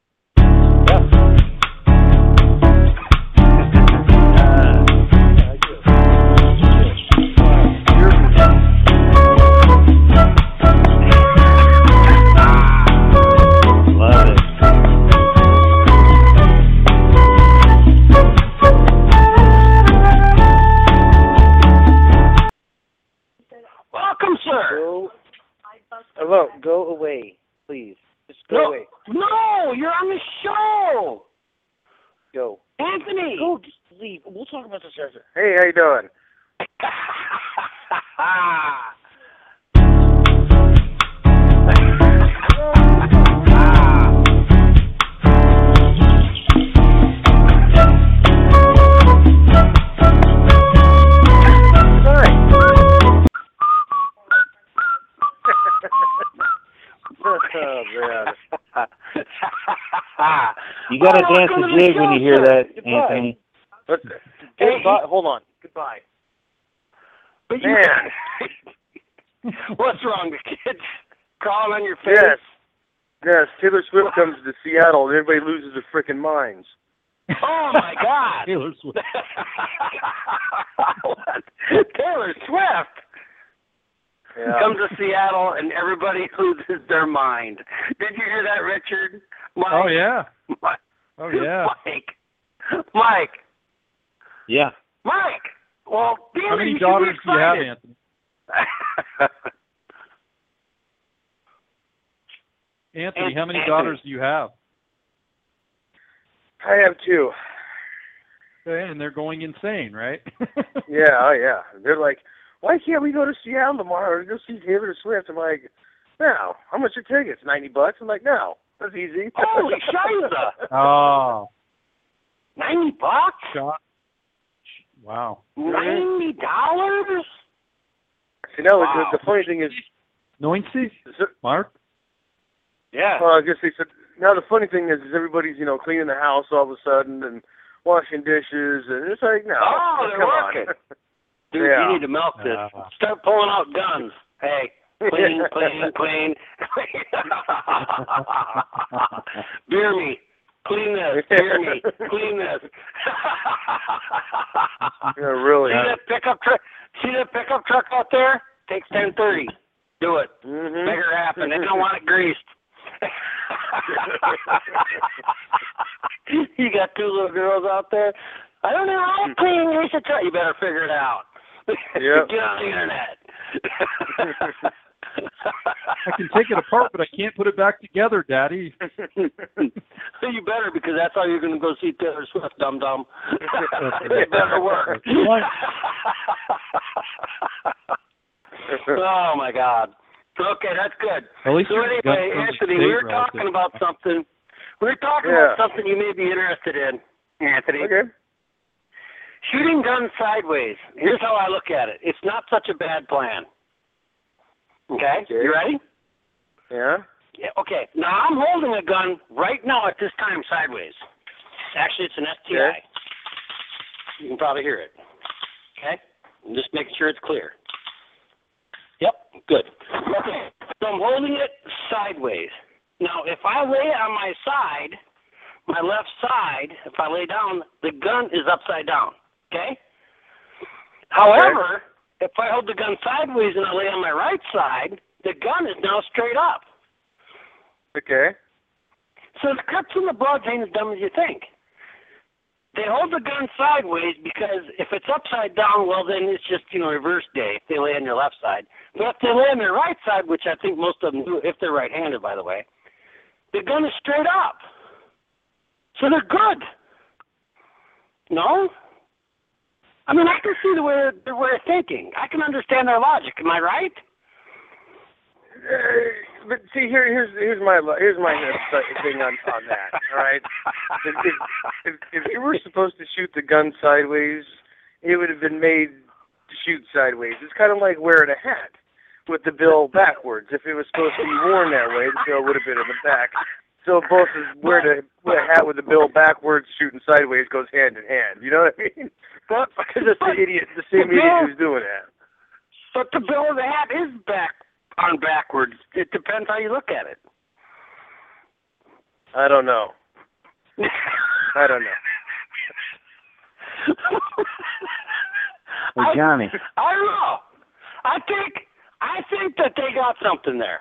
[SPEAKER 7] Welcome, sir.
[SPEAKER 10] Hello, go away, please. Just go away.
[SPEAKER 7] No, you're on the show.
[SPEAKER 10] Go.
[SPEAKER 7] Anthony.
[SPEAKER 10] Go, just leave. We'll talk about this after. Hey, how you doing?
[SPEAKER 9] Oh, man. You got to dance the jig when you hear that, Anthony.
[SPEAKER 10] Goodbye. Hold on. Goodbye.
[SPEAKER 7] But
[SPEAKER 10] Man.
[SPEAKER 7] What's wrong? The kids crawling on your face?
[SPEAKER 10] Yes. Taylor Swift comes to Seattle and everybody loses their freaking minds.
[SPEAKER 7] Oh, my God.
[SPEAKER 8] Taylor Swift.
[SPEAKER 7] Taylor Swift.
[SPEAKER 10] Yeah.
[SPEAKER 7] Comes to Seattle and everybody loses their mind. Did you hear that, Richard? Mike?
[SPEAKER 8] Oh, yeah.
[SPEAKER 7] Mike.
[SPEAKER 8] Oh, yeah.
[SPEAKER 7] Mike.
[SPEAKER 9] Yeah.
[SPEAKER 7] Mike. Well,
[SPEAKER 8] how many daughters do you have, Anthony? Anthony, how many daughters do you have?
[SPEAKER 10] I have 2.
[SPEAKER 8] Okay, and they're going insane, right?
[SPEAKER 10] Yeah. They're like, why can't we go to Seattle tomorrow and go see Taylor Swift? I'm like, no. How much are tickets? $90? I'm like, no. That's easy.
[SPEAKER 7] Holy shiza!
[SPEAKER 8] Oh.
[SPEAKER 7] $90?
[SPEAKER 8] Wow.
[SPEAKER 7] $90?
[SPEAKER 10] You know, the funny thing is...
[SPEAKER 8] 90? Mark?
[SPEAKER 10] Yeah. Well, I guess they said... Now, the funny thing is everybody's, cleaning the house all of a sudden and washing dishes, and it's like, no.
[SPEAKER 7] Oh, they're working. Dude, you need to milk this. Start pulling out guns. Hey, clean. Beer me. Clean this. Beer me. Clean this.
[SPEAKER 10] Yeah, really.
[SPEAKER 7] See that pickup truck out there? Takes 10:30. Do it.
[SPEAKER 10] Mm-hmm.
[SPEAKER 7] Make her happen. They don't want it greased. You got 2 little girls out there. I don't know how to clean grease a truck. You better figure it out.
[SPEAKER 10] Yep.
[SPEAKER 7] Get on the internet.
[SPEAKER 8] I can take it apart, but I can't put it back together, Daddy.
[SPEAKER 7] You better, because that's how you're going to go see Taylor Swift, dum-dum. It better work. Oh, my God. Okay, that's good.
[SPEAKER 8] At least
[SPEAKER 7] so anyway, Anthony, we were talking about something. We were talking about something you may be interested in, Anthony.
[SPEAKER 10] Okay.
[SPEAKER 7] Shooting guns sideways. Here's how I look at it. It's not such a bad plan. Okay? You ready?
[SPEAKER 10] Yeah.
[SPEAKER 7] Okay, now I'm holding a gun right now at this time sideways. Actually, it's an STI.
[SPEAKER 10] Okay.
[SPEAKER 7] You can probably hear it. Okay? I'm just making sure it's clear. Yep, good. Okay, so I'm holding it sideways. Now, if I lay on my side, my left side, if I lay down, the gun is upside down. Okay? However, if I hold the gun sideways and I lay on my right side, the gun is now straight up.
[SPEAKER 10] Okay.
[SPEAKER 7] So the Crips and the Bloods ain't as dumb as you think. They hold the gun sideways because if it's upside down, well, then it's just, reverse day if they lay on your left side. But if they lay on their right side, which I think most of them do, if they're right-handed, by the way, the gun is straight up. So they're good. No? I mean, I can see the way they're thinking. I can understand their logic. Am I right?
[SPEAKER 10] But see, here's my thing on that. All right, if you were supposed to shoot the gun sideways, it would have been made to shoot sideways. It's kind of like wearing a hat with the bill backwards. If it was supposed to be worn that way, the bill would have been in the back. So both wear a hat with the bill backwards, shooting sideways goes hand in hand. You know what I mean? Because it's the same idiot who's doing that.
[SPEAKER 7] But the bill of the hat is backwards. It depends how you look at it.
[SPEAKER 10] I don't know.
[SPEAKER 7] I
[SPEAKER 9] Hey, Johnny.
[SPEAKER 7] I don't know. I think that they got something there.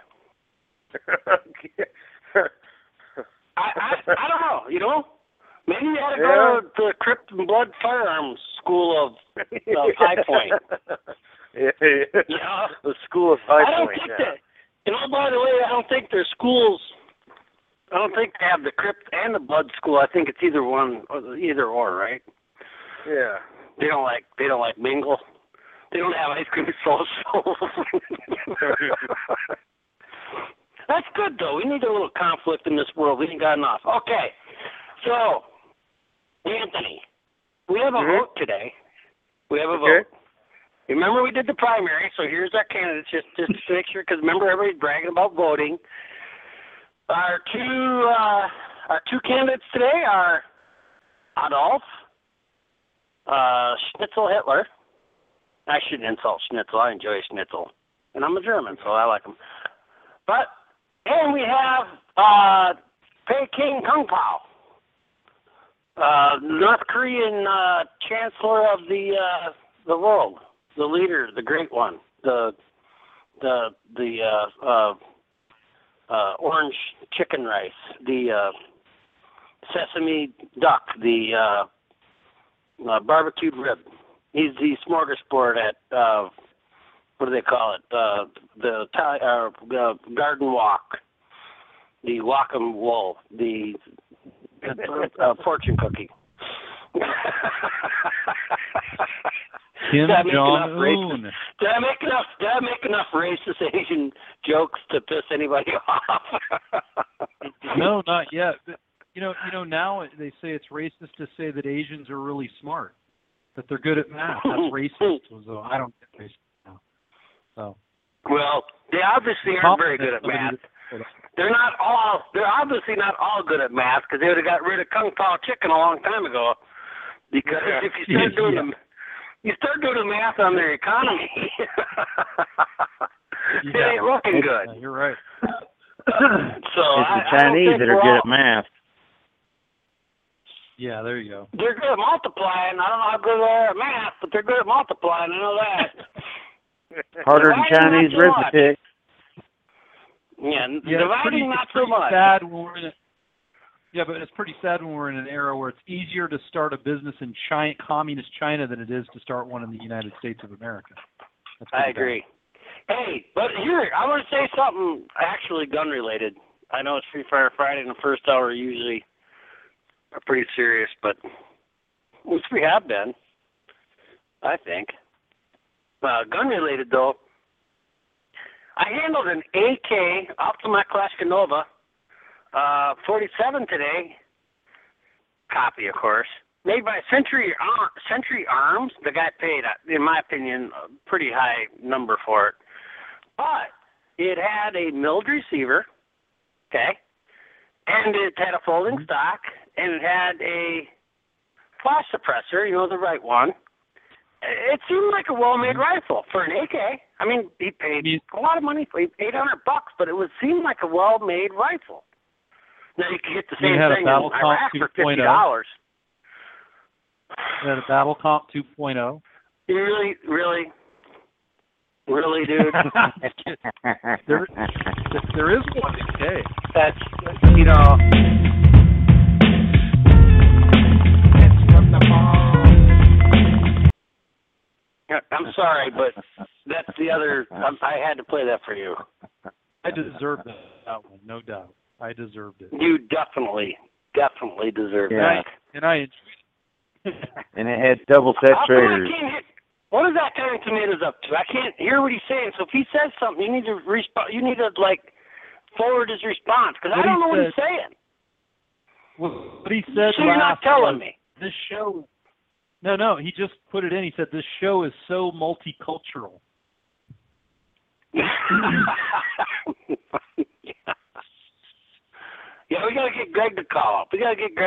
[SPEAKER 7] I don't know, Maybe you had to go to the Crip and Blood Firearms School of High Point.
[SPEAKER 10] The School of High Point.
[SPEAKER 7] I don't think that. By the way, I don't think their schools. I don't think they have the Crip and the Blood School. I think it's either or, right?
[SPEAKER 10] Yeah.
[SPEAKER 7] They don't like mingle. They don't have ice cream socials. That's good though. We need a little conflict in this world. We ain't got enough. Okay, so Anthony, we have a vote today. We have a vote. Remember, we did the primary, so here's our candidates, just to make sure, because remember, everybody's bragging about voting. Our two candidates today are Adolf Schnitzel Hitler. I shouldn't insult Schnitzel. I enjoy Schnitzel, and I'm a German, so I like him. And we have Peking Kung Pao, North Korean Chancellor of the world. The leader, the great one, the orange chicken rice, the sesame duck, the barbecued rib. He's the smorgasbord at what do they call it? The garden walk, the Wacom wool, the fortune cookie.
[SPEAKER 8] Kim Jong-un.
[SPEAKER 7] Did I make enough racist Asian jokes to piss anybody off?
[SPEAKER 8] No, not yet. But, now they say it's racist to say that Asians are really smart, that they're good at math. That's racist. So I don't get racist now. So.
[SPEAKER 7] Well, they obviously aren't very good at math. They're obviously not all good at math, because they would have got rid of Kung Pao chicken a long time ago. Because if you start doing you start doing the math on their economy, it ain't looking good.
[SPEAKER 8] You're right.
[SPEAKER 9] So it's the Chinese that are good at math.
[SPEAKER 8] Yeah, there you go.
[SPEAKER 7] They're good at multiplying. I don't know how good they are at math, but they're good at multiplying. I know that.
[SPEAKER 9] Harder than Chinese arithmetic.
[SPEAKER 7] Yeah, dividing not so much.
[SPEAKER 8] Sad when we're in but it's pretty sad when we're in an era where it's easier to start a business in China, communist China, than it is to start one in the United States of America.
[SPEAKER 7] I agree. Hey, but here, I want to say something actually gun-related. I know it's Free Fire Friday, and the first hour usually are pretty serious, but which we have been, I think. Gun-related, though, I handled an AK Optima Kalashnikova 47 today, copy, of course, made by Century Arms. The guy paid, in my opinion, a pretty high number for it. But it had a milled receiver, okay? And it had a folding stock, and it had a flash suppressor, the right one. It seemed like a well-made rifle for an AK. I mean, he paid a lot of money for it, $800, but it seemed like a well-made rifle. Now you can get the same thing in Iraq for $50.
[SPEAKER 8] You had a Battle Comp 2.0.
[SPEAKER 7] You really, dude?
[SPEAKER 8] there is one. Okay.
[SPEAKER 7] That's I'm sorry, but that's the other. I had to play that for you.
[SPEAKER 8] I deserved that one, no doubt. I deserved it.
[SPEAKER 7] You definitely deserved
[SPEAKER 9] Yeah.
[SPEAKER 7] that.
[SPEAKER 8] And I enjoyed it.
[SPEAKER 9] And it had double set traders.
[SPEAKER 7] What is that guy in Tomatoes up to? I can't hear what he's saying. So if he says something, you need to forward his response because I don't know what he's saying.
[SPEAKER 8] What he said
[SPEAKER 7] so you're not telling me.
[SPEAKER 8] This show. No, he just put it in. He said this show is so multicultural.
[SPEAKER 7] Yeah, we got to get Greg to call up.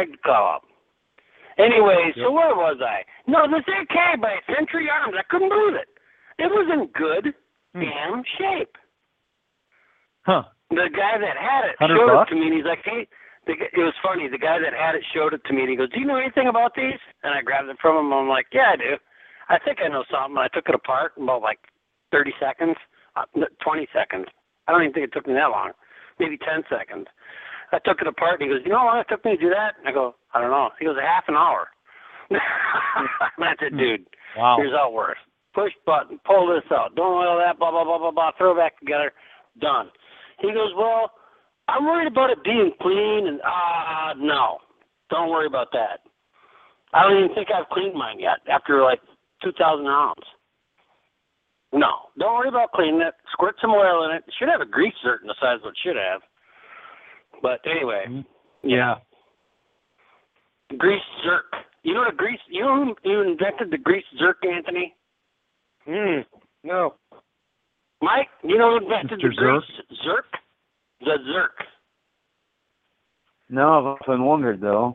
[SPEAKER 7] Anyway, so where was I? No, this AK by Century Arms. I couldn't believe it. It was in good damn shape.
[SPEAKER 8] Huh.
[SPEAKER 7] The guy that had it
[SPEAKER 8] $100
[SPEAKER 7] showed it to me, and he's like, hey, it was funny. The guy that had it showed it to me, and he goes, do you know anything about these? And I grabbed it from him. I'm like, yeah, I do. I think I know something. I took it apart in about 30 seconds, 20 seconds. I don't even think it took me that long, maybe 10 seconds. I took it apart, and he goes, you know how long it took me to do that? And I go, I don't know. He goes, a half an hour. That's it, dude.
[SPEAKER 8] Wow.
[SPEAKER 7] Here's how it works. Push button, pull this out, don't oil that, blah, blah, blah, blah, blah, throw it back together, done. He goes, well, I'm worried about it being clean, and no, don't worry about that. I don't even think I've cleaned mine yet after 2,000 rounds. No, don't worry about cleaning it. Squirt some oil in it. It should have a grease zerk in the size of what it should have. But anyway,
[SPEAKER 8] yeah.
[SPEAKER 7] Grease zerk. You know who invented the grease zerk, Anthony?
[SPEAKER 10] No.
[SPEAKER 7] Mike, you know who invented
[SPEAKER 8] Mr.
[SPEAKER 7] the grease zerk? The zerk.
[SPEAKER 9] No, I've often wondered though.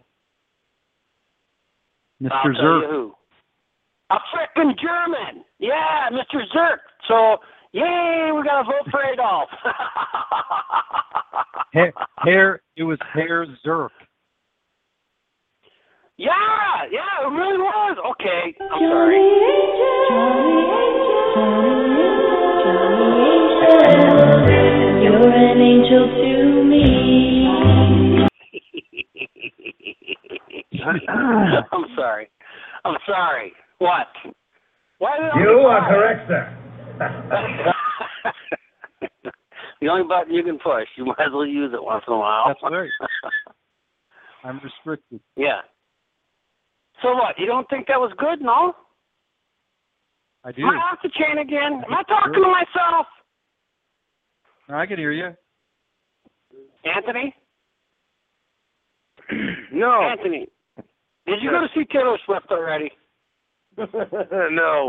[SPEAKER 8] Mr.
[SPEAKER 7] I'll tell
[SPEAKER 8] Zerk.
[SPEAKER 7] you who. A frickin' German. Yeah, Mr. Zerk. So, yay, we got to vote for Adolf.
[SPEAKER 8] It was Herr Zerk.
[SPEAKER 7] Yeah, it really was. Okay, I'm sorry.
[SPEAKER 11] You're an angel to me.
[SPEAKER 7] I'm sorry. What? Why did
[SPEAKER 6] You are correct, sir.
[SPEAKER 7] The only button you can push. You might as well use it once in a while.
[SPEAKER 8] That's right. I'm restricted.
[SPEAKER 7] Yeah. So what? You don't think that was good? No?
[SPEAKER 8] I do.
[SPEAKER 7] Am I off the chain again? Am I talking to myself?
[SPEAKER 8] No, I can hear you.
[SPEAKER 7] Anthony?
[SPEAKER 10] No.
[SPEAKER 7] Anthony, did you go to see Taylor Swift already?
[SPEAKER 10] No.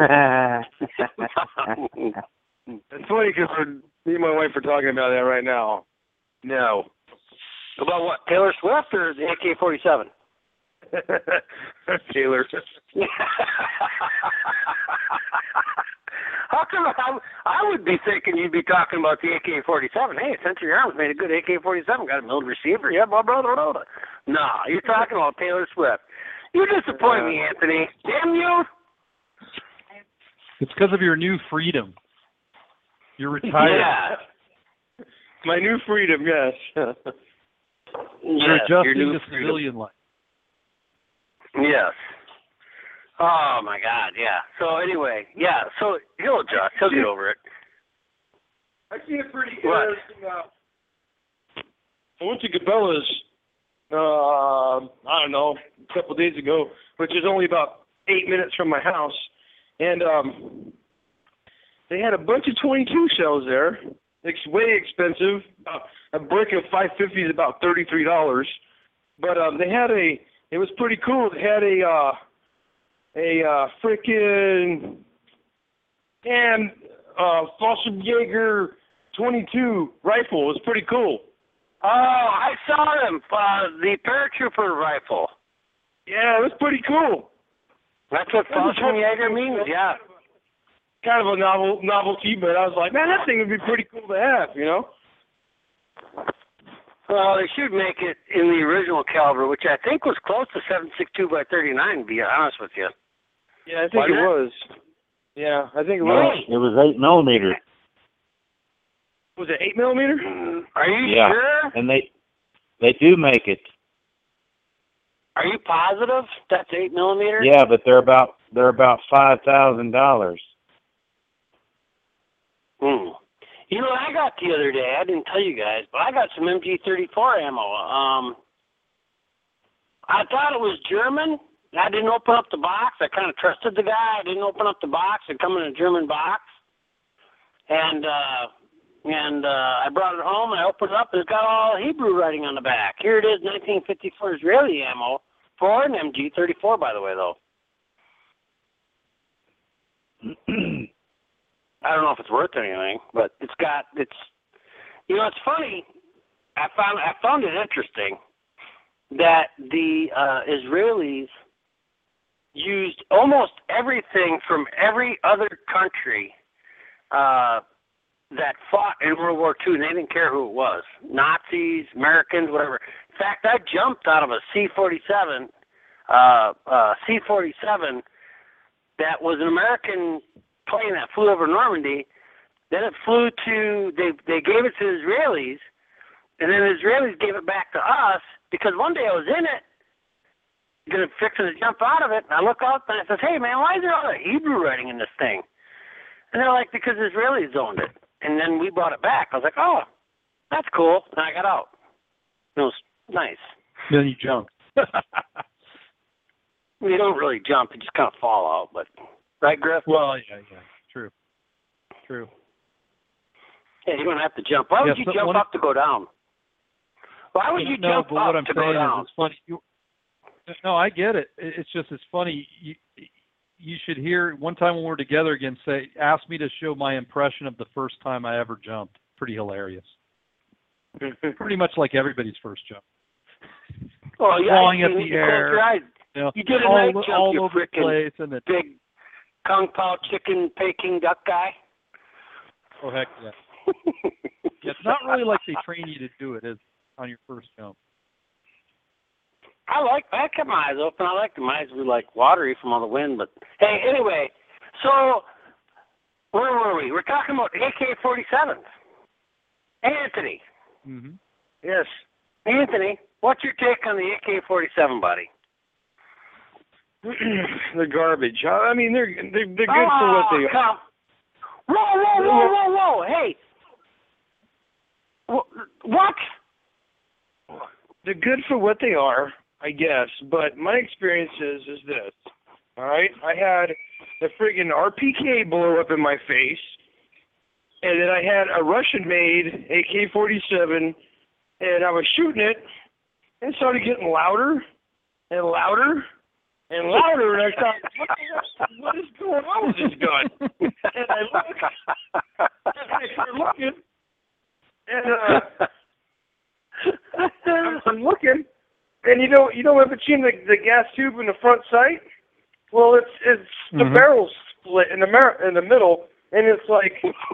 [SPEAKER 10] It's funny because me and my wife are talking about that right now. No.
[SPEAKER 7] About what? Taylor Swift or the AK-47?
[SPEAKER 10] Taylor.
[SPEAKER 7] How come I would be thinking you'd be talking about the AK-47? Hey, Century Arms made a good AK-47. Got a milled receiver. Yeah, blah, blah, blah, blah. No, you're talking about Taylor Swift. You disappoint me, Anthony. Damn you.
[SPEAKER 8] It's because of your new freedom. You're retired.
[SPEAKER 7] Yeah.
[SPEAKER 10] My new freedom, yes.
[SPEAKER 8] You're adjusting
[SPEAKER 7] your
[SPEAKER 8] to civilian life.
[SPEAKER 7] Yes. Oh, my God, yeah. So, anyway, so he'll adjust. He'll get over it.
[SPEAKER 10] I see it pretty
[SPEAKER 7] What?
[SPEAKER 10] interesting. I went to Cabela's, I don't know, a couple of days ago, which is only about 8 minutes from my house. And they had a bunch of 22 shells there. It's way expensive. A brick of 550 is about $33. But they had it was pretty cool. They had a freaking Fossil Jaeger 22 rifle. It was pretty cool.
[SPEAKER 7] Oh, I saw them. The paratrooper rifle.
[SPEAKER 10] Yeah, it was pretty cool.
[SPEAKER 7] That's what Fallschirmjäger means, yeah.
[SPEAKER 10] Kind of a novelty, but I was like, man, that thing would be pretty cool to have, you know?
[SPEAKER 7] Well, they should make it in the original caliber, which I think was close to 7.62 by 39, to be honest with you.
[SPEAKER 10] Yeah, I think it was. Yeah, I think it
[SPEAKER 9] No,
[SPEAKER 10] was.
[SPEAKER 9] it was 8mm.
[SPEAKER 10] Was it 8mm?
[SPEAKER 7] Are you
[SPEAKER 9] Yeah,
[SPEAKER 7] sure?
[SPEAKER 9] and they do make it.
[SPEAKER 7] Are you positive that's 8mm?
[SPEAKER 9] Yeah, but they're about $5,000.
[SPEAKER 7] You know what I got the other day? I didn't tell you guys, but I got some MG34 ammo. I thought it was German. I didn't open up the box. I kind of trusted the guy. I didn't open up the box. It come in a German box. And I brought it home, and I opened it up, and it's got all Hebrew writing on the back. Here it is, 1954 Israeli ammo for an MG34, by the way, though. I don't know if it's worth anything, but it's you know, it's funny. I found it interesting that the Israelis used almost everything from every other country that fought in World War II, and they didn't care who it was. Nazis, Americans, whatever. In fact, I jumped out of a C-47 that was an American plane that flew over Normandy. Then it flew to, they gave it to the Israelis, and then the Israelis gave it back to us, because one day I was in it, fixing to jump out of it, and I look up and I says, hey man, why is there all that Hebrew writing in this thing? And they're like, because the Israelis owned it. And then we brought it back. I was like, oh, that's cool. And I got out. It was nice.
[SPEAKER 8] Then you jumped.
[SPEAKER 7] You don't really jump. You just kind of fall out. But right, Griff?
[SPEAKER 8] Well, yeah. True.
[SPEAKER 7] Yeah, you don't have to jump. Why would you jump up to go down? Why would you jump
[SPEAKER 8] but
[SPEAKER 7] up
[SPEAKER 8] what I'm
[SPEAKER 7] to go
[SPEAKER 8] saying
[SPEAKER 7] down?
[SPEAKER 8] is it's funny. No, I get it. It's just, it's funny. You should hear, one time when we were together again, ask me to show my impression of the first time I ever jumped. Pretty hilarious. Pretty much like everybody's first jump.
[SPEAKER 7] Oh, yeah.
[SPEAKER 8] Flying up the air.
[SPEAKER 7] You did a night jump,
[SPEAKER 8] all
[SPEAKER 7] you
[SPEAKER 8] over the place. And the
[SPEAKER 7] big Kung Pao chicken Peking duck guy.
[SPEAKER 8] Oh, heck yeah. Yeah, it's not really like they train you to do it on your first jump.
[SPEAKER 7] I kept my eyes open. I like them. My eyes were like watery from all the wind. But hey, anyway, so where were we? We're talking about AK-47s. Anthony.
[SPEAKER 8] Mm-hmm.
[SPEAKER 10] Yes.
[SPEAKER 7] Anthony, what's your take on the AK-47, buddy?
[SPEAKER 10] They're garbage. I mean, they're good for what they are.
[SPEAKER 7] Whoa! Hey, what?
[SPEAKER 10] They're good for what they are, I guess. But my experience is this. All right, I had the friggin' RPK blow up in my face, and then I had a Russian-made AK-47, and I was shooting it, and it started getting louder and louder and louder, and I thought, what is going on with this gun? And I started looking, and I'm looking, and you know in between the gas tube and the front sight, well, it's the barrel split in the middle, and it's like,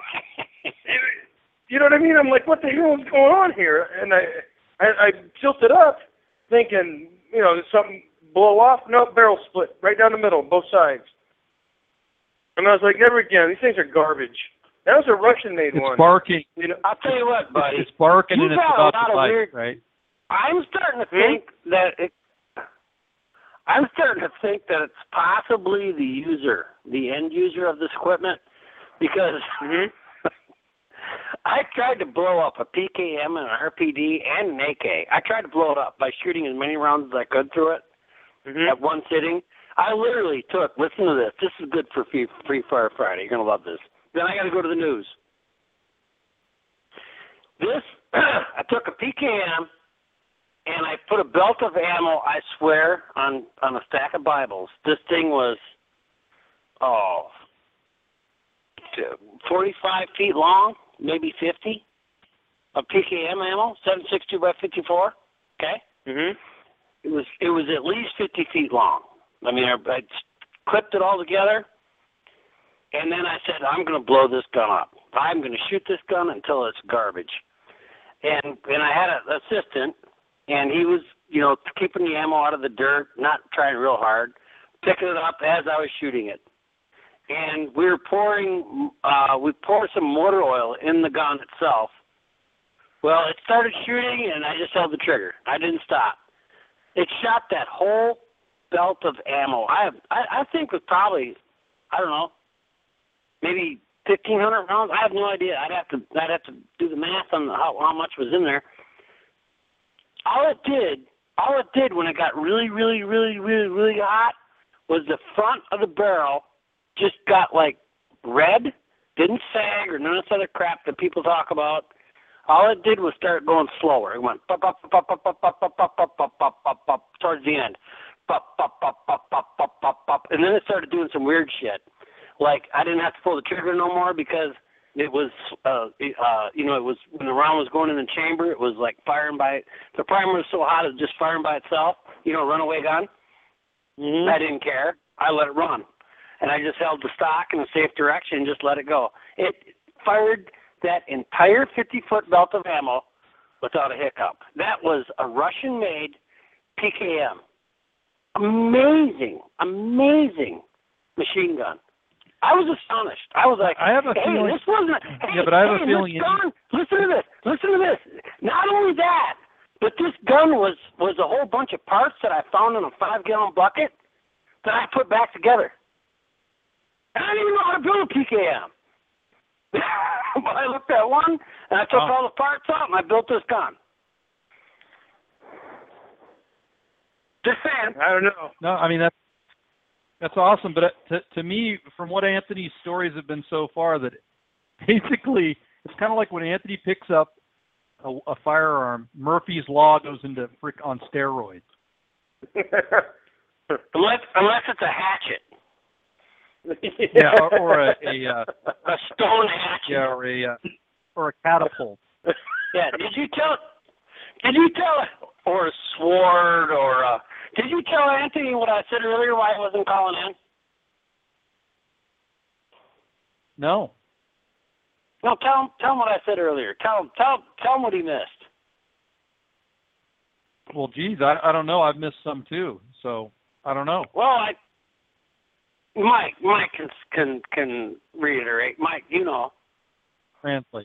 [SPEAKER 10] you know what I mean? I'm like, what the hell is going on here? And I tilted up, thinking, did something blow off? No, barrel split right down the middle, both sides. And I was like, never again. These things are garbage. That was a Russian-made one.
[SPEAKER 8] It's barking.
[SPEAKER 7] I'll tell you what, buddy.
[SPEAKER 8] It's barking and it's about to bite,
[SPEAKER 7] weird,
[SPEAKER 8] right?
[SPEAKER 7] I'm starting to think that it's possibly the end user of this equipment, because I tried to blow up a PKM and an RPD and an AK. I tried to blow it up by shooting as many rounds as I could through it at one sitting. I literally listen to this. This is good for Free Fire Friday. You're going to love this. Then I got to go to the news. I took a PKM and I put a belt of ammo, I swear, on a stack of Bibles. This thing was, 45 feet long, maybe 50. of PKM ammo, 7.62 by 54. Okay.
[SPEAKER 10] Mhm.
[SPEAKER 7] It was at least 50 feet long. I mean, I clipped it all together, and then I said, I'm going to blow this gun up. I'm going to shoot this gun until it's garbage. And I had an assistant, and he was, keeping the ammo out of the dirt, not trying real hard, picking it up as I was shooting it. And we poured some motor oil in the gun itself. Well, it started shooting, and I just held the trigger. I didn't stop. It shot that whole belt of ammo. I think it was probably, I don't know, maybe 1,500 rounds. I have no idea. I'd have to do the math on how much was in there. All it did when it got really, really, really, really, really hot was the front of the barrel just got like red, didn't sag or none of this other crap that people talk about. All it did was start going slower. It went pop, pop, pop, pop, pop, pop, pop, pop, pop, pop, pop, pop, pop, towards the end. Pop, pop, pop, pop, pop, pop, pop, pop. And then it started doing some weird shit. Like I didn't have to pull the trigger no more because it was, it was when the round was going in the chamber, it was like firing by, the primer was so hot it was just firing by itself, runaway gun. Mm-hmm. I didn't care. I let it run. And I just held the stock in a safe direction and just let it go. It fired that entire 50-foot belt of ammo without a hiccup. That was a Russian-made PKM. Amazing machine gun. I was astonished. I was like,
[SPEAKER 8] I have a feeling.
[SPEAKER 7] This wasn't. Hey,
[SPEAKER 8] but I have a feeling.
[SPEAKER 7] Listen to this. Not only that, but this gun was a whole bunch of parts that I found in a 5-gallon bucket that I put back together. And I didn't even know how to build a PKM. But I looked at one, and I took all the parts out, and I built this gun. Just saying.
[SPEAKER 10] I don't know.
[SPEAKER 8] No, I mean, that's awesome. But to me, from what Anthony's stories have been so far, that basically it's kind of like when Anthony picks up a firearm, Murphy's Law goes into on steroids.
[SPEAKER 7] Unless it's a hatchet.
[SPEAKER 8] Yeah, or a
[SPEAKER 7] stone hatchet.
[SPEAKER 8] Yeah, or a catapult.
[SPEAKER 7] Yeah, did you tell, or a sword, or did you tell Anthony what I said earlier? Why he wasn't calling in?
[SPEAKER 8] No.
[SPEAKER 7] No, tell him what I said earlier. Tell him what he missed.
[SPEAKER 8] Well, geez, I don't know. I've missed some too, so I don't know.
[SPEAKER 7] Well, Mike can reiterate. Mike,
[SPEAKER 8] Translate.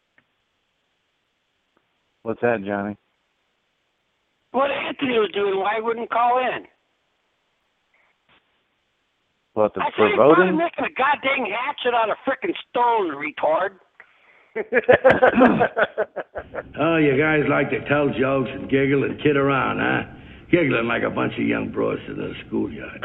[SPEAKER 9] What's that, Johnny?
[SPEAKER 7] What Anthony was doing, why he wouldn't call in.
[SPEAKER 9] What,
[SPEAKER 7] I
[SPEAKER 9] for
[SPEAKER 7] said
[SPEAKER 9] voting?
[SPEAKER 7] he's making a goddamn hatchet out of frickin' stone, retard.
[SPEAKER 6] Oh, you guys like to tell jokes and giggle and kid around, huh? Giggling like a bunch of young broads in the schoolyard.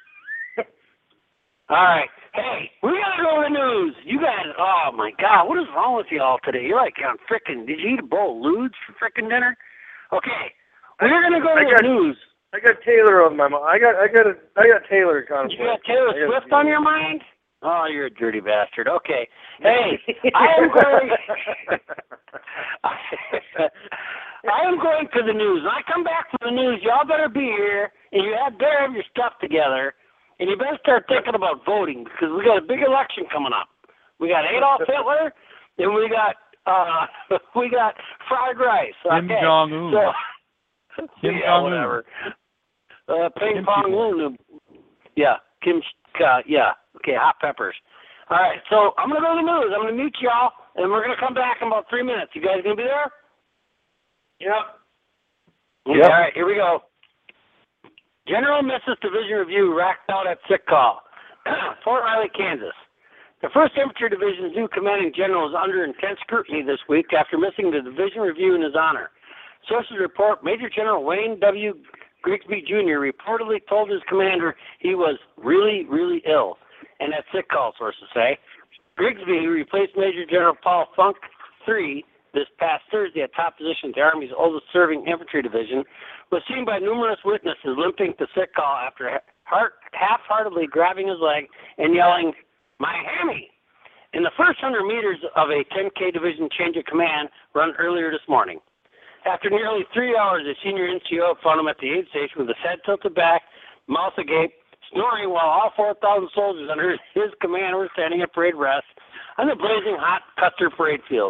[SPEAKER 7] All right. Hey, we gotta go to the news. You guys, oh my God, what is wrong with y'all today? You're like on frickin', did you eat a bowl of Ludes for frickin' dinner? Okay, we're gonna go to the news.
[SPEAKER 10] I got Taylor on my mind. I got Taylor conflict.
[SPEAKER 7] You got Taylor Swift on your mind? Oh, you're a dirty bastard. Okay. Hey, I am going to the news. When I come back from the news, y'all better be here, and you better have your stuff together, and you better start thinking about voting, because we got a big election coming up. We got Adolf Hitler, and we got fried rice.
[SPEAKER 8] Kim Jong-un.
[SPEAKER 7] Kim Jong-un. Whatever. Ping Pong Moon. Yeah. Yeah. Okay, hot peppers. All right, so I'm going to go to the news. I'm going to mute y'all, and we're going to come back in about 3 minutes. You guys going to be there?
[SPEAKER 10] Yep.
[SPEAKER 7] Okay, all right, here we go. General Misses Division Review racked out at sick call. Fort Riley, Kansas. The 1st Infantry Division's new commanding general is under intense scrutiny this week after missing the division review in his honor. Sources report Major General Wayne W. Grigsby Jr. reportedly told his commander he was really, really ill, and at sick call, sources say. Grigsby, who replaced Major General Paul Funk III this past Thursday at top position at the Army's oldest serving infantry division, was seen by numerous witnesses limping to sick call after half-heartedly grabbing his leg and yelling, "My hammy!" In the first 100 meters of a 10K division change of command run earlier this morning. After nearly 3 hours, the senior NCO found him at the aid station with his head tilted back, mouth agape, snoring while all 4,000 soldiers under his command were standing at parade rest on the blazing hot Custer parade field.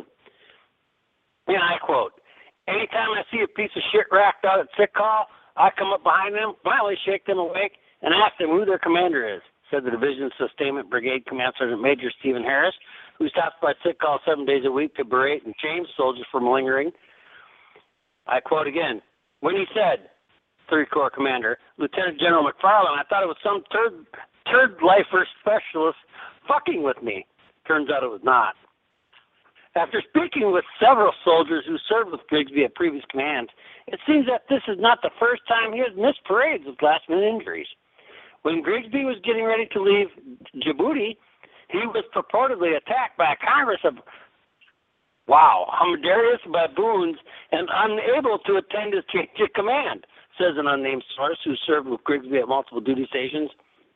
[SPEAKER 7] And I quote, "Anytime I see a piece of shit racked out at sick call, I come up behind them, finally shake them awake, and ask them who their commander is," said the Division Sustainment Brigade Command Sergeant Major Stephen Harris, who stops by sick call 7 days a week to berate and shame soldiers for malingering. I quote again, "When he said, 3rd Corps Commander, Lieutenant General McFarland, I thought it was some third lifer specialist fucking with me. Turns out it was not." After speaking with several soldiers who served with Grigsby at previous commands, it seems that this is not the first time he has missed parades with last-minute injuries. When Grigsby was getting ready to leave Djibouti, he was purportedly attacked by a Congress of Hamadryas baboons and unable to attend his change of command, says an unnamed source who served with Grigsby at multiple duty stations.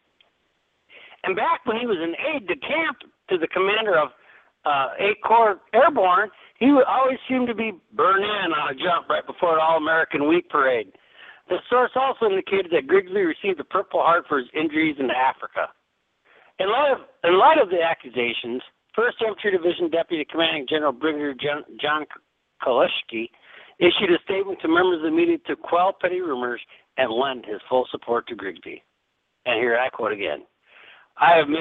[SPEAKER 7] And back when he was an aide-de-camp to the commander of 8th Corps Airborne, he would always seem to be burned in on a jump right before an All-American Week parade. The source also indicated that Grigsby received a Purple Heart for his injuries in Africa. In light of the accusations, 1st Infantry Division Deputy Commanding General Brigadier John Kolishki issued a statement to members of the media to quell petty rumors and lend his full support to Grigsby. And here I quote again, I have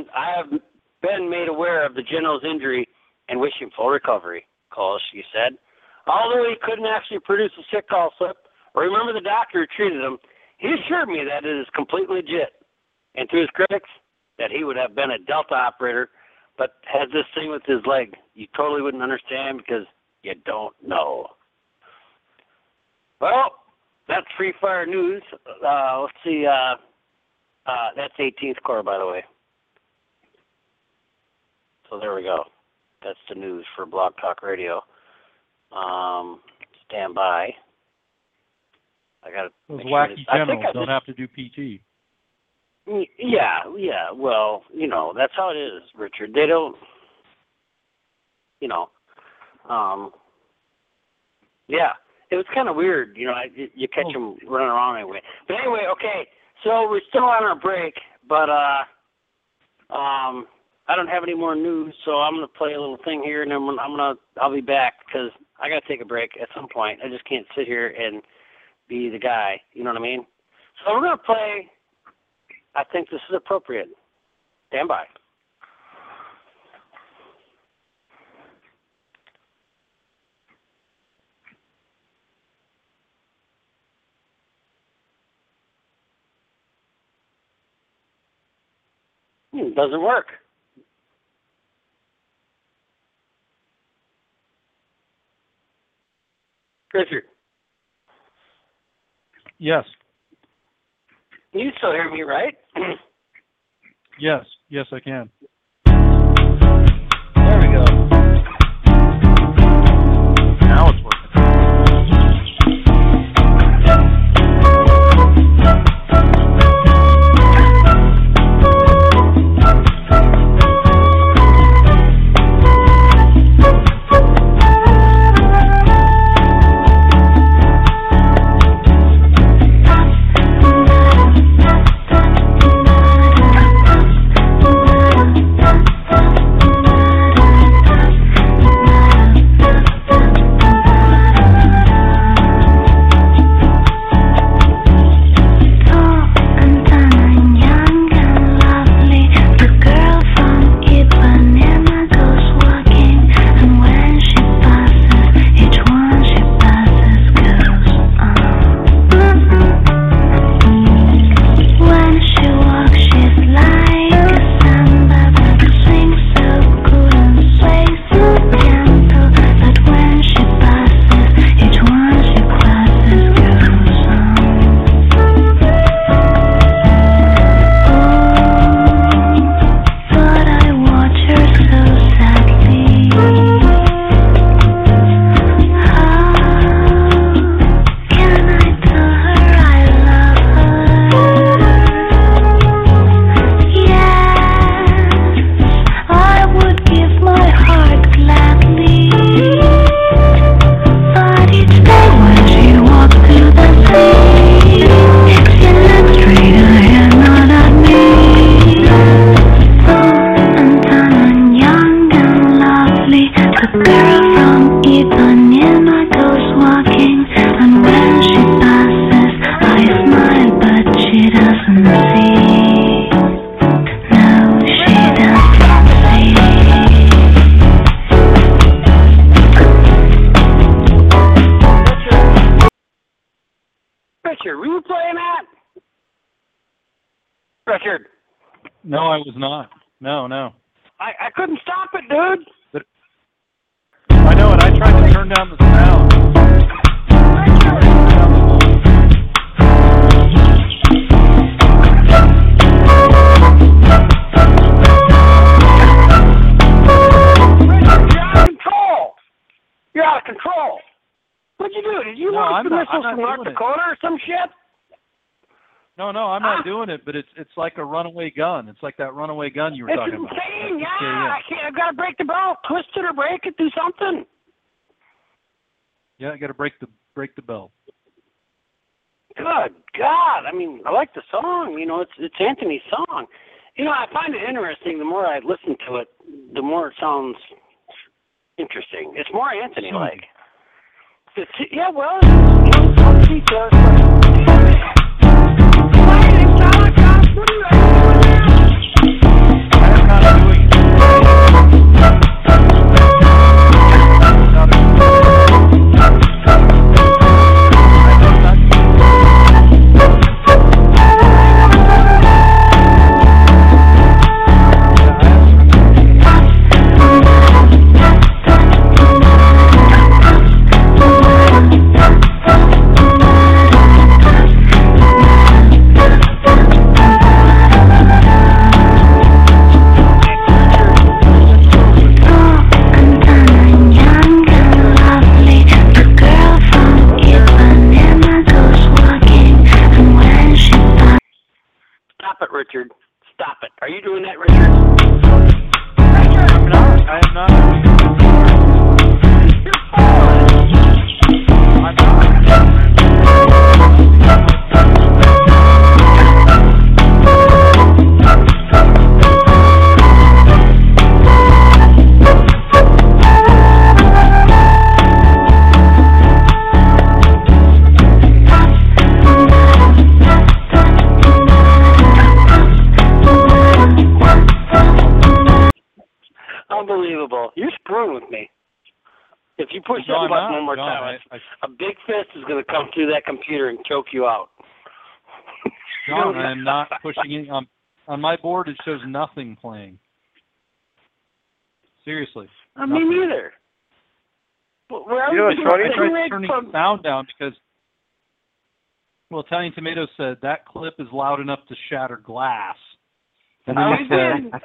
[SPEAKER 7] been made aware of the general's injury and wish him full recovery," Kolishki said. Although he couldn't actually produce a sick call slip or remember the doctor who treated him, he assured me that it is completely legit, and to his critics, that he would have been a Delta operator, but has this thing with his leg. You totally wouldn't understand because you don't know. Well, that's Free Fire News. Let's see. That's 18th Corps, by the way. So there we go. That's the news for Blog Talk Radio. Stand by. I got
[SPEAKER 8] those wacky generals don't have to do PT.
[SPEAKER 7] Yeah. Well, that's how it is, Richard. They don't. Yeah. It was kind of weird, you catch them running around anyway. But anyway, okay. So we're still on our break, but I don't have any more news, so I'm going to play a little thing here, and then I'll be back because I got to take a break at some point. I just can't sit here and be the guy, you know what I mean? So we're going to play. I think this is appropriate. Stand by. It doesn't work. Richard.
[SPEAKER 8] Yes.
[SPEAKER 7] You still hear me, right?
[SPEAKER 8] Yes, I can.
[SPEAKER 7] There we go.
[SPEAKER 8] Now it's working.
[SPEAKER 7] Richard, were you playing that? Richard.
[SPEAKER 8] No, I was not. No.
[SPEAKER 7] I couldn't stop it, dude.
[SPEAKER 8] But I know, and I tried to turn down the sound.
[SPEAKER 7] You're out of control. What'd you do? Did you launch the missiles from North Dakota or some shit?
[SPEAKER 8] No, I'm not doing it, but it's like a runaway gun. It's like that runaway gun you were talking about.
[SPEAKER 7] It's insane, yeah. I've got to break the belt, twist it or break it, do something.
[SPEAKER 8] Yeah, I got to break the belt.
[SPEAKER 7] Good God. I mean, I like the song. You know, it's Anthony's song. You know, I find it interesting. The more I listen to it, the more it sounds interesting. It's more Anthony-like. Yeah, well, it's each other. Stop it, Richard. Stop it. Are you doing that, Richard?
[SPEAKER 8] I'm not. I am not.
[SPEAKER 7] You're falling.
[SPEAKER 8] I'm not.
[SPEAKER 7] Unbelievable. You're screwing with me. If you push that button one more time, a big fist is going to come through that computer and choke you out.
[SPEAKER 8] John, I am not pushing it. On my board, it shows nothing playing. Seriously.
[SPEAKER 7] Me neither.
[SPEAKER 10] You know what's funny?
[SPEAKER 8] I tried turning the sound down because, well, Italian Tomato said that clip is loud enough to shatter glass. And then he said,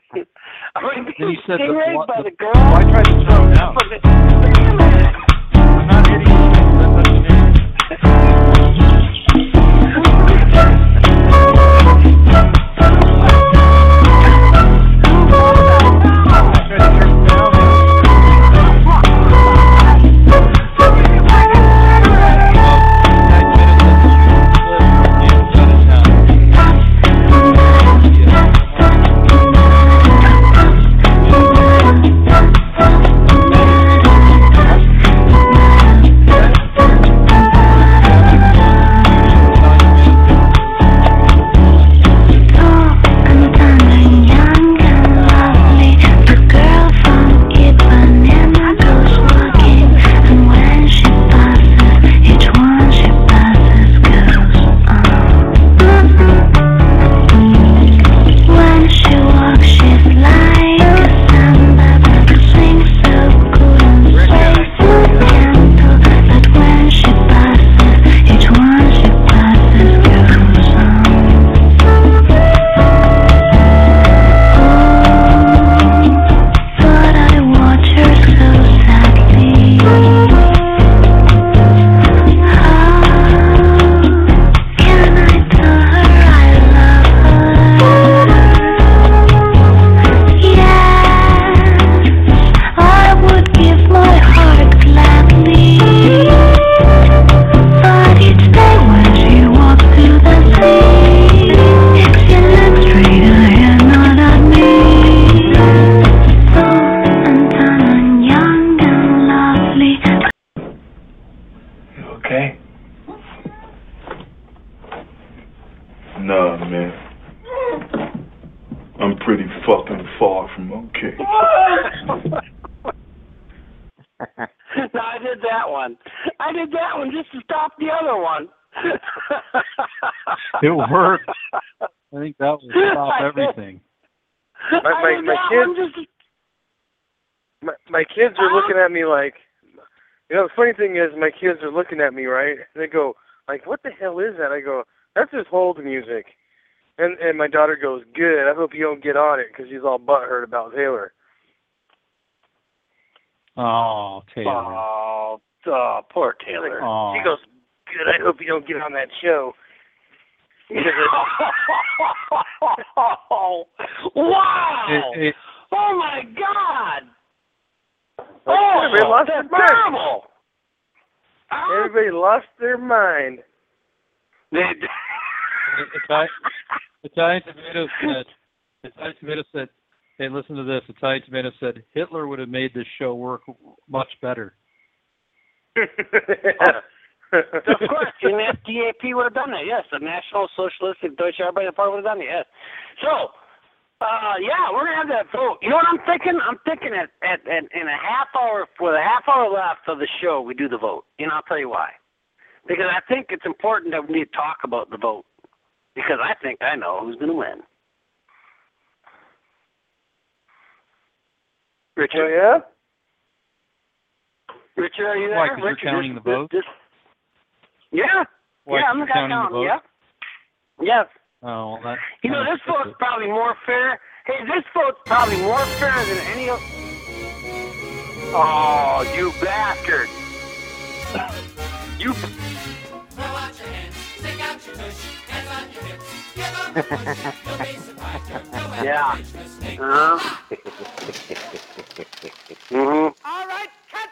[SPEAKER 7] by the girl.
[SPEAKER 8] So I tried to turn it down. I'm not hitting you.
[SPEAKER 12] Nah, man. I'm pretty fucking far from okay.
[SPEAKER 7] No, I did that one. I did that one just to stop the other one.
[SPEAKER 8] It worked. I think that will stop everything.
[SPEAKER 10] My kids are looking at me like, the funny thing is my kids are looking at me, right? They go, like, what the hell is that? I go, that's just hold music. And my daughter goes, good, I hope you don't get on it, because she's all butthurt about Taylor.
[SPEAKER 8] Oh, Taylor.
[SPEAKER 7] Oh, poor Taylor.
[SPEAKER 10] She goes, good, I hope you don't get on that show.
[SPEAKER 7] Wow! Oh, my God!
[SPEAKER 10] Everybody lost their mind.
[SPEAKER 7] Terrible!
[SPEAKER 10] Everybody lost their mind.
[SPEAKER 8] Italian Tomato said, hey, listen to this. Italian Tomato said, Hitler would have made this show work much better.
[SPEAKER 7] Of course, the NSDAP would have done that, yes. The National Socialistic Deutsche Arbeiter Party would have done it, yes. So, yeah, we're going to have that vote. You know what I'm thinking? I'm thinking in a half hour, with a half hour left of the show, we do the vote. And I'll tell you why. Because I think it's important that we need to talk about the vote. Because I think I know who's going to win. Richard?
[SPEAKER 10] Oh, yeah?
[SPEAKER 7] Richard, are you there?
[SPEAKER 8] Why, because you're counting the votes?
[SPEAKER 7] Yeah.
[SPEAKER 8] Why,
[SPEAKER 7] yeah, I'm the guy counting. Yeah. Yes.
[SPEAKER 8] Oh, well, that.
[SPEAKER 7] You know, this vote's probably more fair. Hey, this vote's probably more fair than any of. Oh, you bastard! You.
[SPEAKER 13] Throw out your hands, stick out your tush, hands on your hips, give them a push. You'll be surprised, you'll
[SPEAKER 7] Yeah.
[SPEAKER 13] All right, cut.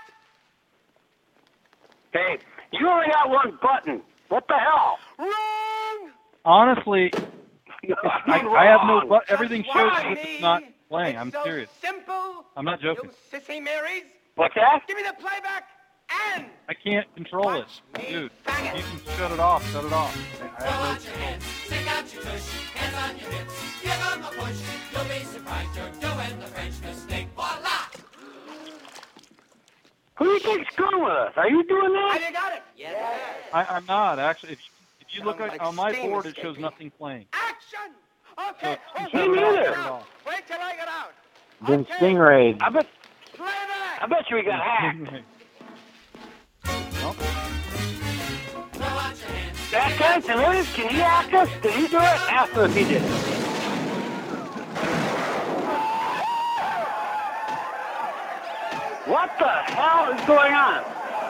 [SPEAKER 7] Hey, you only got one button. What the hell?
[SPEAKER 13] Wrong.
[SPEAKER 8] Honestly, I have no. Everything shows
[SPEAKER 13] Why?
[SPEAKER 8] that it's not playing. I'm
[SPEAKER 13] so
[SPEAKER 8] serious.
[SPEAKER 13] Simple.
[SPEAKER 8] I'm not joking.
[SPEAKER 13] You sissy Marys.
[SPEAKER 7] What's that?
[SPEAKER 13] Give me the playback and.
[SPEAKER 8] I can't control it, dude. You can shut it off. Shut it off. I
[SPEAKER 13] Throw
[SPEAKER 8] have
[SPEAKER 13] out your hands, stick out your tush, hands on your hips, give them a push. You'll be surprised you're doing the French mistake. Voila!
[SPEAKER 7] Who do you think's going with us? Are you doing that?
[SPEAKER 13] Have you got it? Yeah.
[SPEAKER 8] I'm not actually. If you look at on my board, it shows nothing playing.
[SPEAKER 13] Action! Okay.
[SPEAKER 8] So,
[SPEAKER 7] Me neither.
[SPEAKER 13] Wait till I get out.
[SPEAKER 9] Then Stingray.
[SPEAKER 7] I bet
[SPEAKER 13] Playback.
[SPEAKER 7] you we got hacked.
[SPEAKER 8] Nope.
[SPEAKER 13] Throw out your hands.
[SPEAKER 7] That guy, can he hack us? Did he do it? Ask him if he did. What the hell is going on?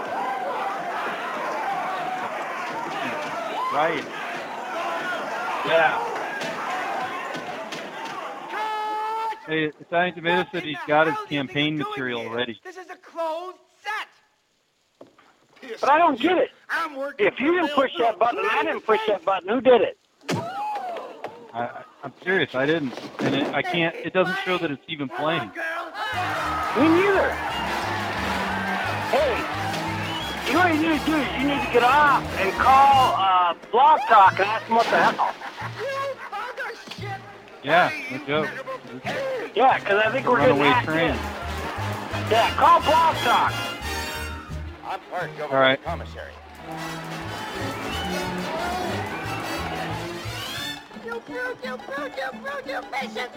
[SPEAKER 8] Right.
[SPEAKER 7] Yeah.
[SPEAKER 8] Hey, Italian Tomato said he's got his campaign material ready.
[SPEAKER 13] This is a closed set.
[SPEAKER 7] But I don't get it.
[SPEAKER 13] I'm working.
[SPEAKER 7] If you didn't push that button and I didn't push that button, who did it?
[SPEAKER 8] I'm serious. I didn't, and I can't. It doesn't show that it's even playing.
[SPEAKER 7] Me neither. Hey, you know what you need to do is you need to get off and call Blog Talk and ask them what the hell.
[SPEAKER 8] Yeah, no joke.
[SPEAKER 7] Yeah, because I think we're getting
[SPEAKER 8] Runaway
[SPEAKER 7] hacked
[SPEAKER 8] train.
[SPEAKER 7] in. Yeah, call Blog Talk.
[SPEAKER 14] I'm part government
[SPEAKER 8] All right.
[SPEAKER 14] commissary.
[SPEAKER 13] You patient.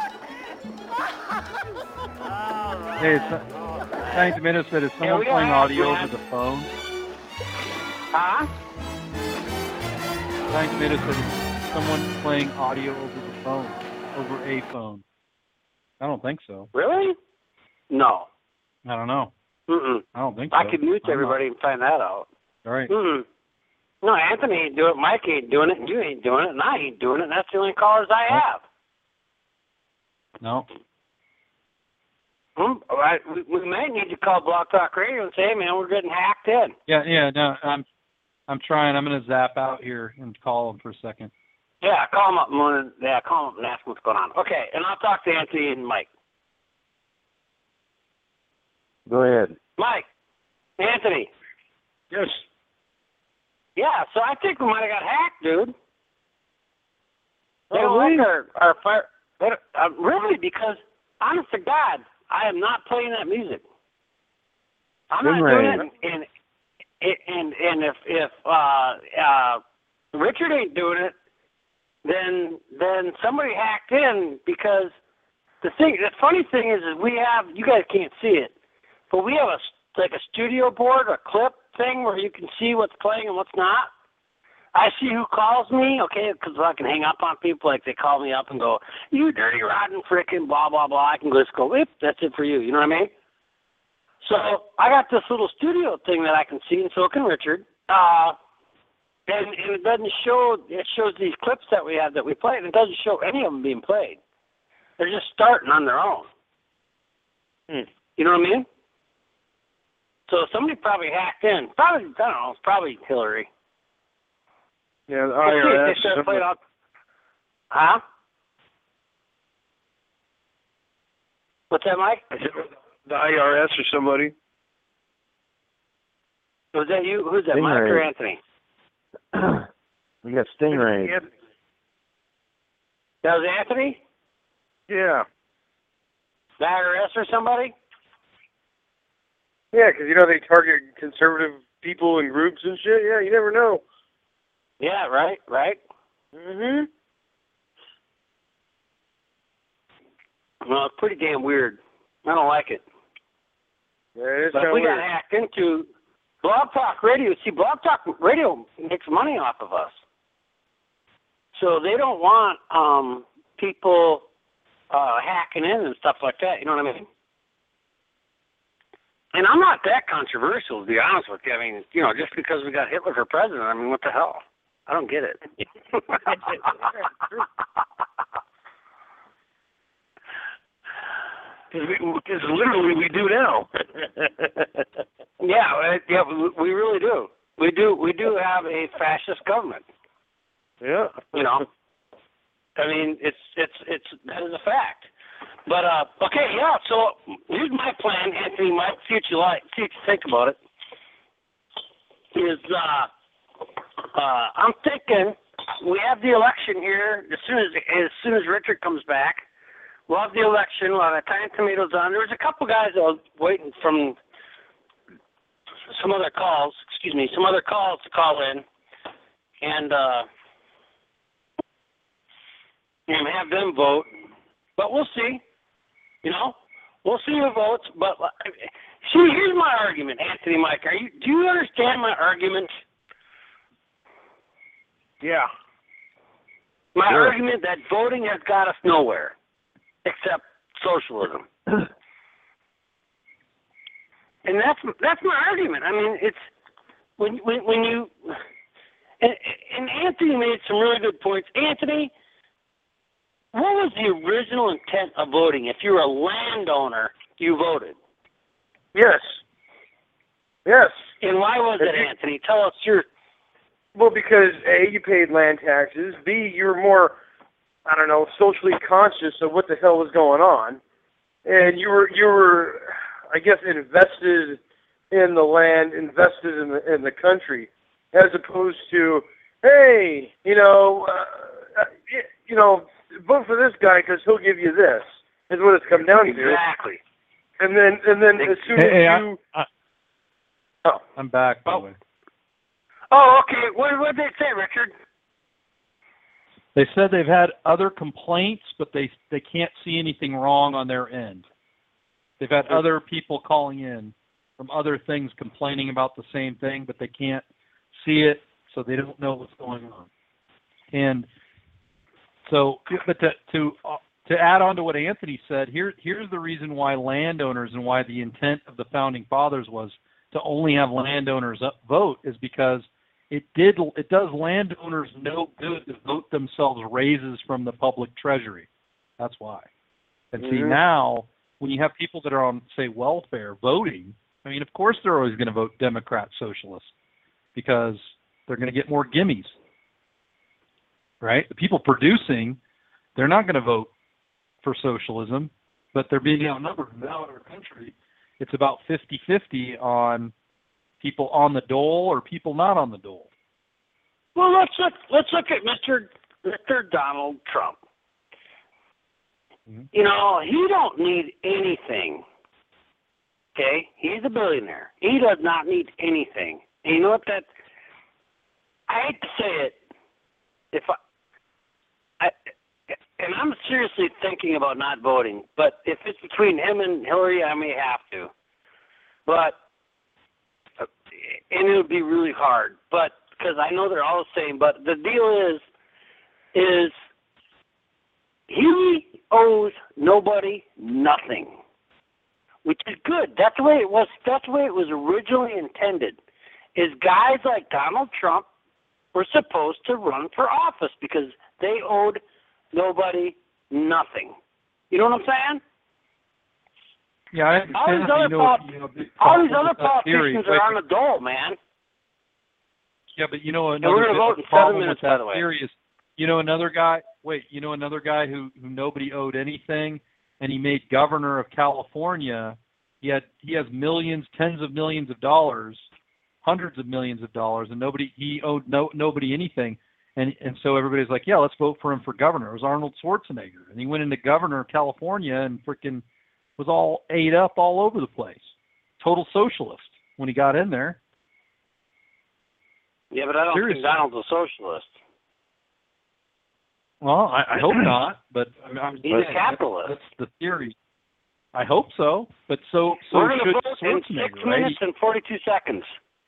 [SPEAKER 8] Hey, Italian Tomato said, is someone
[SPEAKER 7] we
[SPEAKER 8] playing
[SPEAKER 7] are,
[SPEAKER 8] audio
[SPEAKER 7] man.
[SPEAKER 8] over the phone?
[SPEAKER 7] Huh?
[SPEAKER 8] Italian Tomato said, is someone playing audio over the phone? Over a phone? I don't think so.
[SPEAKER 7] Really? No.
[SPEAKER 8] I don't know.
[SPEAKER 7] Mm-mm.
[SPEAKER 8] I don't think so.
[SPEAKER 7] I could mute everybody and find that out.
[SPEAKER 8] All right.
[SPEAKER 7] Mm-mm. No, Anthony ain't doing it, Mike ain't doing it, and you ain't doing it, and I ain't doing it, and that's the only callers I have.
[SPEAKER 8] No.
[SPEAKER 7] We may need to call Blog Talk Radio and say, hey, man, we're getting hacked in.
[SPEAKER 8] Yeah, no, I'm trying. I'm going to zap out here and call him for a second.
[SPEAKER 7] Yeah, call them up, Moon. Yeah, call them up and ask them what's going on. Okay, and I'll talk to Anthony and Mike.
[SPEAKER 9] Go ahead.
[SPEAKER 7] Mike, Anthony.
[SPEAKER 6] Yes.
[SPEAKER 7] Yeah, so I think we might have got hacked, dude. They
[SPEAKER 6] Oh,
[SPEAKER 7] don't
[SPEAKER 6] really?
[SPEAKER 7] like our fire. Really, because, honest to God, I am not playing that music. I'm not doing it and if Richard ain't doing it, then somebody hacked in, because the funny thing is we have, you guys can't see it, but we have a studio board, a clip thing where you can see what's playing and what's not. I see who calls me, okay, because I can hang up on people, like they call me up and go, you dirty, rotten, frickin' blah, blah, blah. I can just go, whip, that's it for you, you know what I mean? So I got this little studio thing that I can see, and so can Richard. And it doesn't show, it shows these clips that we have that we played, and it doesn't show any of them being played. They're just starting on their own. You know what I mean? So somebody probably hacked in. Probably, I don't know, it's probably Hillary.
[SPEAKER 10] Yeah, the IRS.
[SPEAKER 7] They started playing out. Huh? What's that, Mike?
[SPEAKER 10] The IRS or somebody.
[SPEAKER 7] Was that you? Who's that, Mike or Anthony?
[SPEAKER 9] We got Stingray.
[SPEAKER 7] That was Anthony?
[SPEAKER 10] Yeah.
[SPEAKER 7] The IRS or somebody?
[SPEAKER 10] Yeah, because, they target conservative people and groups and shit. Yeah, you never know.
[SPEAKER 7] Yeah, right.
[SPEAKER 10] Mm-hmm.
[SPEAKER 7] Well, it's pretty damn weird. I don't like it.
[SPEAKER 10] Yeah, it is
[SPEAKER 7] but
[SPEAKER 10] kind of
[SPEAKER 7] we
[SPEAKER 10] weird.
[SPEAKER 7] got hacked into Blog Talk Radio. See, Blog Talk Radio makes money off of us. So they don't want people hacking in and stuff like that. You know what I mean? And I'm not that controversial, to be honest with you. I mean, just because we got Hitler for president, I mean, what the hell? I don't get it.
[SPEAKER 10] Because literally we do now.
[SPEAKER 7] Yeah, we really do. We do have a fascist government.
[SPEAKER 10] Yeah.
[SPEAKER 7] I mean, it's that is a fact. But okay, yeah. So here's my plan, Anthony. Mike, see what you think about it. Is I'm thinking we have the election here as soon as Richard comes back. We'll have the election. We'll have Italian Tomatoes on. There was a couple guys that was waiting from some other calls to call in, and have them vote. But we'll see. We'll see who votes. But see, here's my argument, Anthony, Mike. Do you understand my argument?
[SPEAKER 10] Yeah.
[SPEAKER 7] My argument that voting has got us nowhere, except socialism. And that's my argument. I mean, it's when you and Anthony made some really good points. Anthony, what was the original intent of voting? If you're a landowner, you voted.
[SPEAKER 10] Yes.
[SPEAKER 7] And why was it, Anthony? Tell us your.
[SPEAKER 10] Well, because A, you paid land taxes. B, you were more, socially conscious of what the hell was going on, and you were, I guess, invested in the land, invested in the country, as opposed to, hey, vote for this guy because he'll give you this. Is what it's come down to.
[SPEAKER 7] Exactly.
[SPEAKER 10] And then as soon as you.
[SPEAKER 8] I'm back, by the way.
[SPEAKER 7] Oh, okay. What did they say, Richard?
[SPEAKER 8] They said they've had other complaints, but they can't see anything wrong on their end. They've had other people calling in from other things complaining about the same thing, but they can't see it, so they don't know what's going on. And so, but to add on to what Anthony said, here's the reason why landowners and why the intent of the Founding Fathers was to only have landowners vote is because it does landowners no good to vote themselves raises from the public treasury. That's why. And see, now, when you have people that are on, say, welfare voting, I mean, of course they're always going to vote Democrat, socialist, because they're going to get more gimmies, right? The people producing, they're not going to vote for socialism, but they're being outnumbered. Now in our country, it's about 50-50 on people on the dole or people not on the dole.
[SPEAKER 7] Well, let's look at Mr. Donald Trump. He don't need anything. Okay, he's a billionaire. He does not need anything, And you know what I hate to say it, and I'm seriously thinking about not voting, but if it's between him and Hillary, I may have to. And it would be really hard, but because I know they're all the same. But the deal is he owes nobody nothing, which is good. That's the way it was. That's the way it was originally intended. Is guys like Donald Trump were supposed to run for office because they owed nobody nothing. You know what I'm saying?
[SPEAKER 8] Yeah, I understand.
[SPEAKER 7] All these other politicians are on the dole, man.
[SPEAKER 8] Yeah, but another
[SPEAKER 7] we're gonna vote in 7 minutes, by the way.
[SPEAKER 8] Theory is, another guy. Wait, another guy who nobody owed anything, and he made governor of California. He has millions, tens of millions of dollars, hundreds of millions of dollars, and he owed nobody anything. And so everybody's like, yeah, let's vote for him for governor. It was Arnold Schwarzenegger, and he went into governor of California and freaking was all ate up all over the place. Total socialist when he got in there.
[SPEAKER 7] Yeah, but I don't think Donald's a socialist.
[SPEAKER 8] Well, I hope not, but
[SPEAKER 7] he's a capitalist.
[SPEAKER 8] That's the theory. I hope so, but so
[SPEAKER 7] we're going to
[SPEAKER 8] should
[SPEAKER 7] vote in 6 minutes and 42 seconds.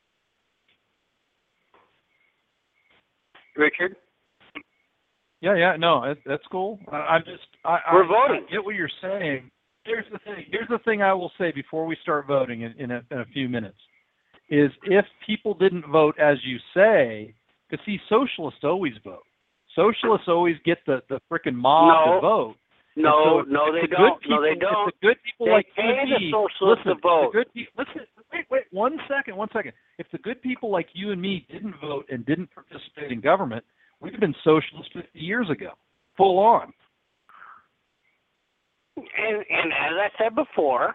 [SPEAKER 7] Richard?
[SPEAKER 8] Yeah, no, that's cool.
[SPEAKER 7] We're voting.
[SPEAKER 8] I get what you're saying. Here's the thing I will say before we start voting in a few minutes, is if people didn't vote as you say, because see, socialists always vote. Socialists always get the frickin' mob to vote.
[SPEAKER 7] No, they don't. No, they don't.
[SPEAKER 8] If the good people like you and me,
[SPEAKER 7] listen,
[SPEAKER 8] wait, one second. If the good people like you and me didn't vote and didn't participate in government, we'd have been socialists 50 years ago, full on.
[SPEAKER 7] And as I said before,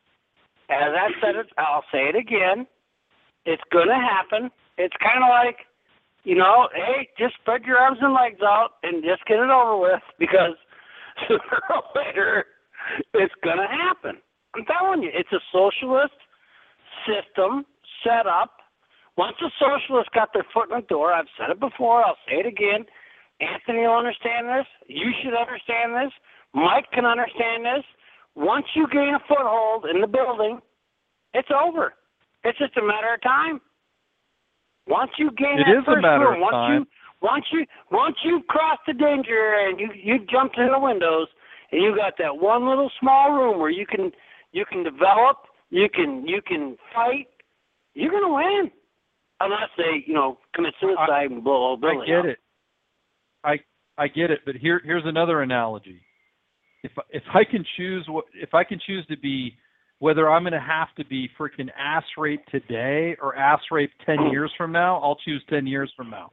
[SPEAKER 7] I'll say it again, it's going to happen. It's kind of like, hey, just spread your arms and legs out and just get it over with, because sooner or later it's going to happen. I'm telling you, it's a socialist system set up. Once the socialists got their foot in the door, I've said it before, I'll say it again, Anthony will understand this, you should understand this, Mike can understand this. Once you gain a foothold in the building, it's over. It's just a matter of time. Once you gain that first room, once you cross the danger area and you jumped in the windows and you got that one little small room where you can develop, you can fight, you're gonna win. Unless they, commit suicide and blow the whole building up.
[SPEAKER 8] I get it, but here's another analogy. If I can choose to be, whether I'm going to have to be freaking ass raped today or ass raped 10 years from now, I'll choose 10 years from now.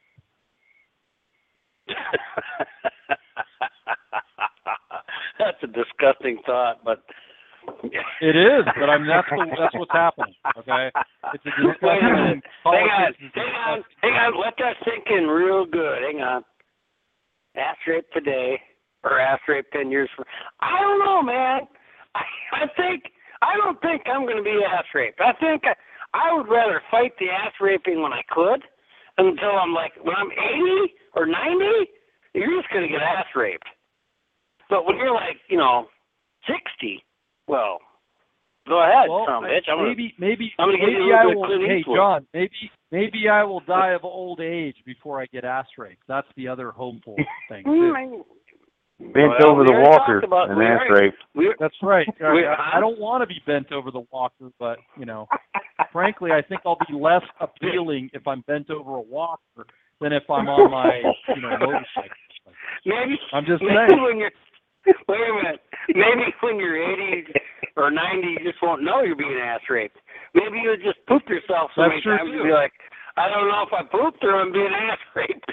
[SPEAKER 7] That's a disgusting thought, but
[SPEAKER 8] it is. But that's what's happening. Okay, it's a disgusting.
[SPEAKER 7] Hang on. Let that sink in real good. Hang on. Ass rape today or ass rape 10 years from. I don't know, man. I don't think I'm going to be ass raped. I think I would rather fight the ass raping when I could until I'm like, when I'm 80 or 90, you're just going to get ass raped. But when you're like, 60, well, go ahead, son of a bitch.
[SPEAKER 8] Maybe
[SPEAKER 7] I will.
[SPEAKER 8] Hey, John, maybe I will die of old age before I get ass raped. That's the other hopeful thing too.
[SPEAKER 9] Bent over the walker and ass raped.
[SPEAKER 8] That's right. I don't want to be bent over the walker, but frankly, I think I'll be less appealing if I'm bent over a walker than if I'm on my motorcycle. I'm just saying.
[SPEAKER 7] Wait a minute. Maybe when you're 80 or 90, you just won't know you're being ass raped. Maybe you'll just poop yourself so many times and be like, I don't know if I pooped or I'm being ass raped.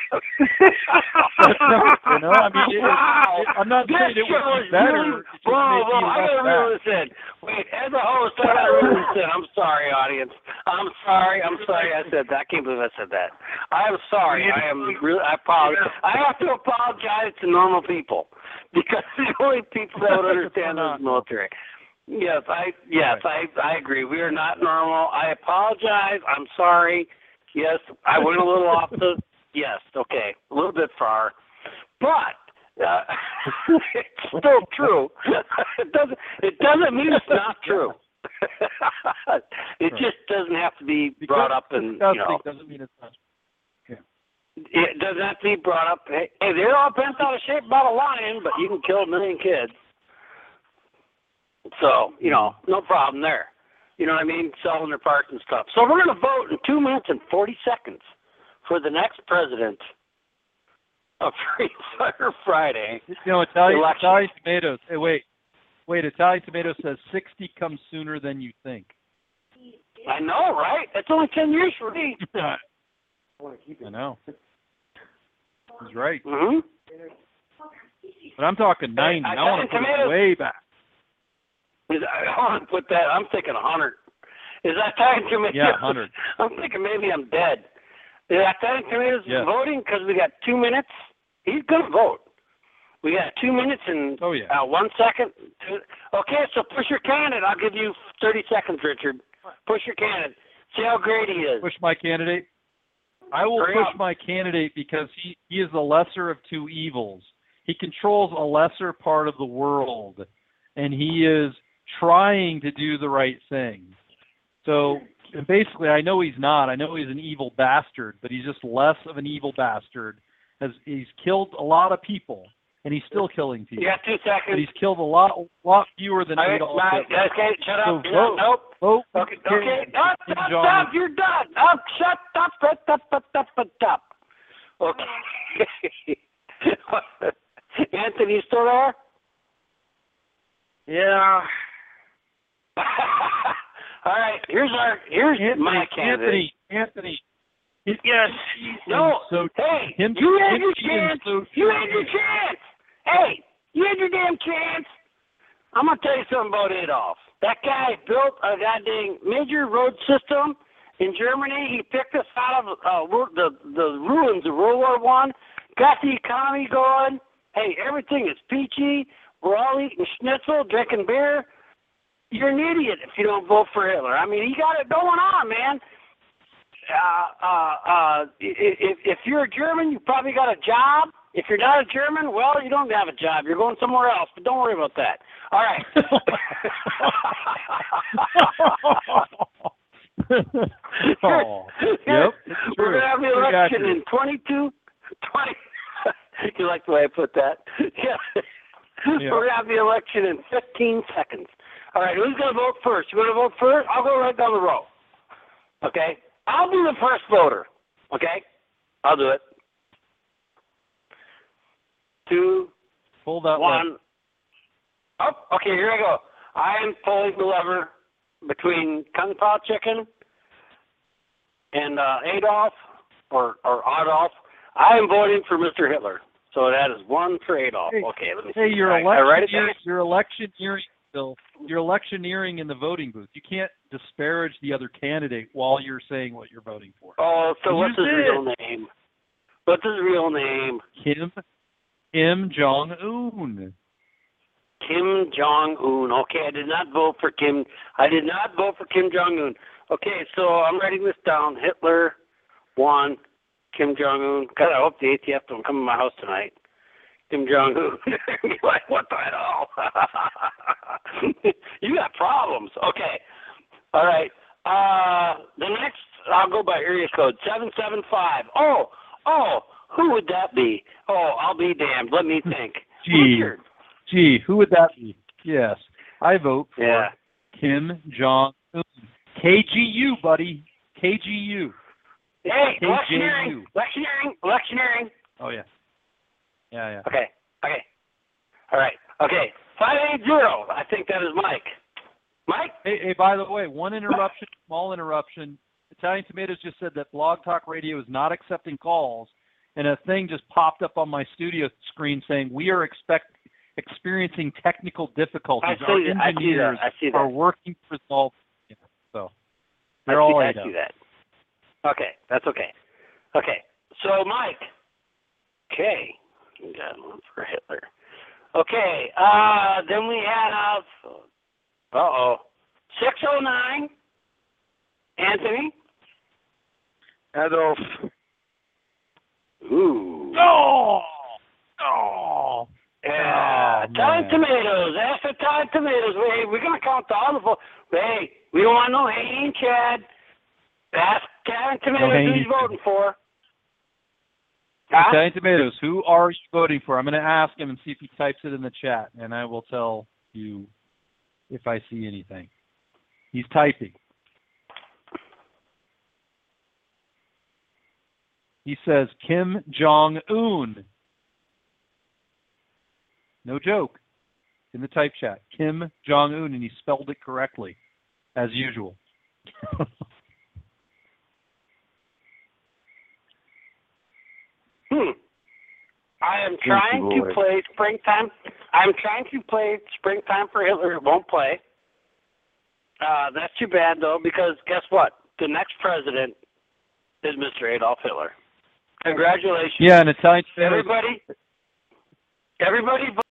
[SPEAKER 8] I'm not saying it would be better.
[SPEAKER 7] I gotta reel this in. Wait, as a host, I gotta reel this in. I'm sorry, audience. I'm sorry I said that. I can't believe I said that. I'm sorry. I apologize. I have to apologize to normal people because the only people that would understand is the military. Yes, I agree. We are not normal. I apologize. I'm sorry. Yes, I went a little off the. Yes, okay, a little bit far, but it's still true. It doesn't mean it's not true. It just doesn't have to be brought up, and
[SPEAKER 8] doesn't mean it's not.
[SPEAKER 7] It doesn't have to be brought up. Hey, they're all bent out of shape about a lion, but you can kill a million kids. So, no problem there. You know what I mean? Selling their parts and stuff. So we're going to vote in 2 minutes and 40 seconds for the next president of Free Fire Friday.
[SPEAKER 8] Italian Tomatoes. Hey, wait. Italian Tomatoes says 60 comes sooner than you think.
[SPEAKER 7] I know, right? That's only 10 years for me.
[SPEAKER 8] I know. He's right.
[SPEAKER 7] Mm-hmm.
[SPEAKER 8] But I'm talking 90. I want to put it way back.
[SPEAKER 7] I want to put that. I'm thinking 100. Is that Italian Tomatoes?
[SPEAKER 8] Yeah, 100.
[SPEAKER 7] I'm thinking maybe I'm dead. Is Italian Tomatoes voting because we got 2 minutes? He's going to vote. We got 2 minutes and 1 second. Okay, so push your candidate. I'll give you 30 seconds, Richard. Push your candidate. See how great he is.
[SPEAKER 8] Push my candidate? I will push my candidate because he is the lesser of two evils. He controls a lesser part of the world, and he is trying to do the right thing. So basically, I know he's not. I know he's an evil bastard, but he's just less of an evil bastard. He's killed a lot of people, and he's still killing people.
[SPEAKER 7] You got 2 seconds.
[SPEAKER 8] But he's killed a lot fewer than Adolf Hitler.
[SPEAKER 7] Okay, shut up.
[SPEAKER 8] So
[SPEAKER 7] Nope.
[SPEAKER 8] Vote.
[SPEAKER 7] Okay. Stop. You're done. Shut up. Okay. Anthony, you still there?
[SPEAKER 10] Yeah.
[SPEAKER 7] All right. Here's my candidate.
[SPEAKER 8] Anthony.
[SPEAKER 7] Yes. No. Hey, you had your chance. You had your chance. Hey, you had your damn chance. I'm gonna tell you something about Adolf. That guy built a goddamn major road system in Germany. He picked us out of the ruins of World War I. Got the economy going. Hey, everything is peachy. We're all eating schnitzel, drinking beer. You're an idiot if you don't vote for Hitler. I mean, he got it going on, man. If you're a German, you probably got a job. If you're not a German, well, you don't have a job. You're going somewhere else, but don't worry about that. All right.
[SPEAKER 8] Yep.
[SPEAKER 7] We're going to have the election in 20. You like the way I put that? Yeah. We're going to have the election in 15 seconds. All right, who's going to vote first? You want to vote first? I'll go right down the row. Okay? I'll be the first voter. Okay? I'll do it. 2,
[SPEAKER 8] Pull that
[SPEAKER 7] 1. Oh, okay, here I go. I am pulling the lever between Kung Pao Chicken and Adolf, or Adolf. I am voting for Mr. Hitler. So that is 1 for Adolf. Okay, let me see.
[SPEAKER 8] Hey, you're electioneering, Bill. You're electioneering in the voting booth. You can't disparage the other candidate while you're saying what you're voting for.
[SPEAKER 7] Oh, so what's his real name? What's his real name?
[SPEAKER 8] Kim Jong-un.
[SPEAKER 7] Kim Jong-un. Okay, I did not vote for Kim. I did not vote for Kim Jong-un. Okay, so I'm writing this down. Hitler, 1. Kim Jong-un. God, I hope the ATF don't come to my house tonight. Kim Jong-un. You're like, what the hell? You got problems. Okay. All right. The next, I'll go by area code, 775. Oh, who would that be? Oh, I'll be damned. Let me think. Richard.
[SPEAKER 8] Gee, who would that be? Yes. I vote for Kim Jong-un. KGU, buddy. KGU.
[SPEAKER 7] Hey, electioneering.
[SPEAKER 8] Oh, yeah. Yeah.
[SPEAKER 7] Okay. All right. Okay. 580. I think that is Mike. Mike?
[SPEAKER 8] Hey, by the way, small interruption. Italian Tomatoes just said that Blog Talk Radio is not accepting calls, and a thing just popped up on my studio screen saying we are experiencing technical difficulties. Our engineers are working to resolve. So they're all
[SPEAKER 7] I see that. Okay, that's okay. Okay, so Mike. Okay, got one for Hitler. Okay, then we have Uh-oh. 609. Anthony?
[SPEAKER 10] Adolf.
[SPEAKER 7] Ooh.
[SPEAKER 8] Oh!
[SPEAKER 7] Yeah.
[SPEAKER 8] Oh,
[SPEAKER 7] Italian
[SPEAKER 8] man.
[SPEAKER 7] tomatoes. Ask for Italian tomatoes. Hey, we're going to count all the votes. Hey, we don't want no Haney Chad. Ask Italian tomatoes who he's voting for. Huh?
[SPEAKER 8] Italian tomatoes, who are you voting for? I'm going to ask him and see if he types it in the chat, and I will tell you if I see anything. He's typing. He says Kim Jong-un. No joke. In the type chat. Kim Jong-un, and he spelled it correctly, as usual.
[SPEAKER 7] I am trying to play Springtime. I'm trying to play Springtime for Hitler. It won't play. That's too bad, though, because guess what? The next president is Mr. Adolf Hitler. Congratulations.
[SPEAKER 8] Yeah, and Italian tomatoes.
[SPEAKER 7] Everybody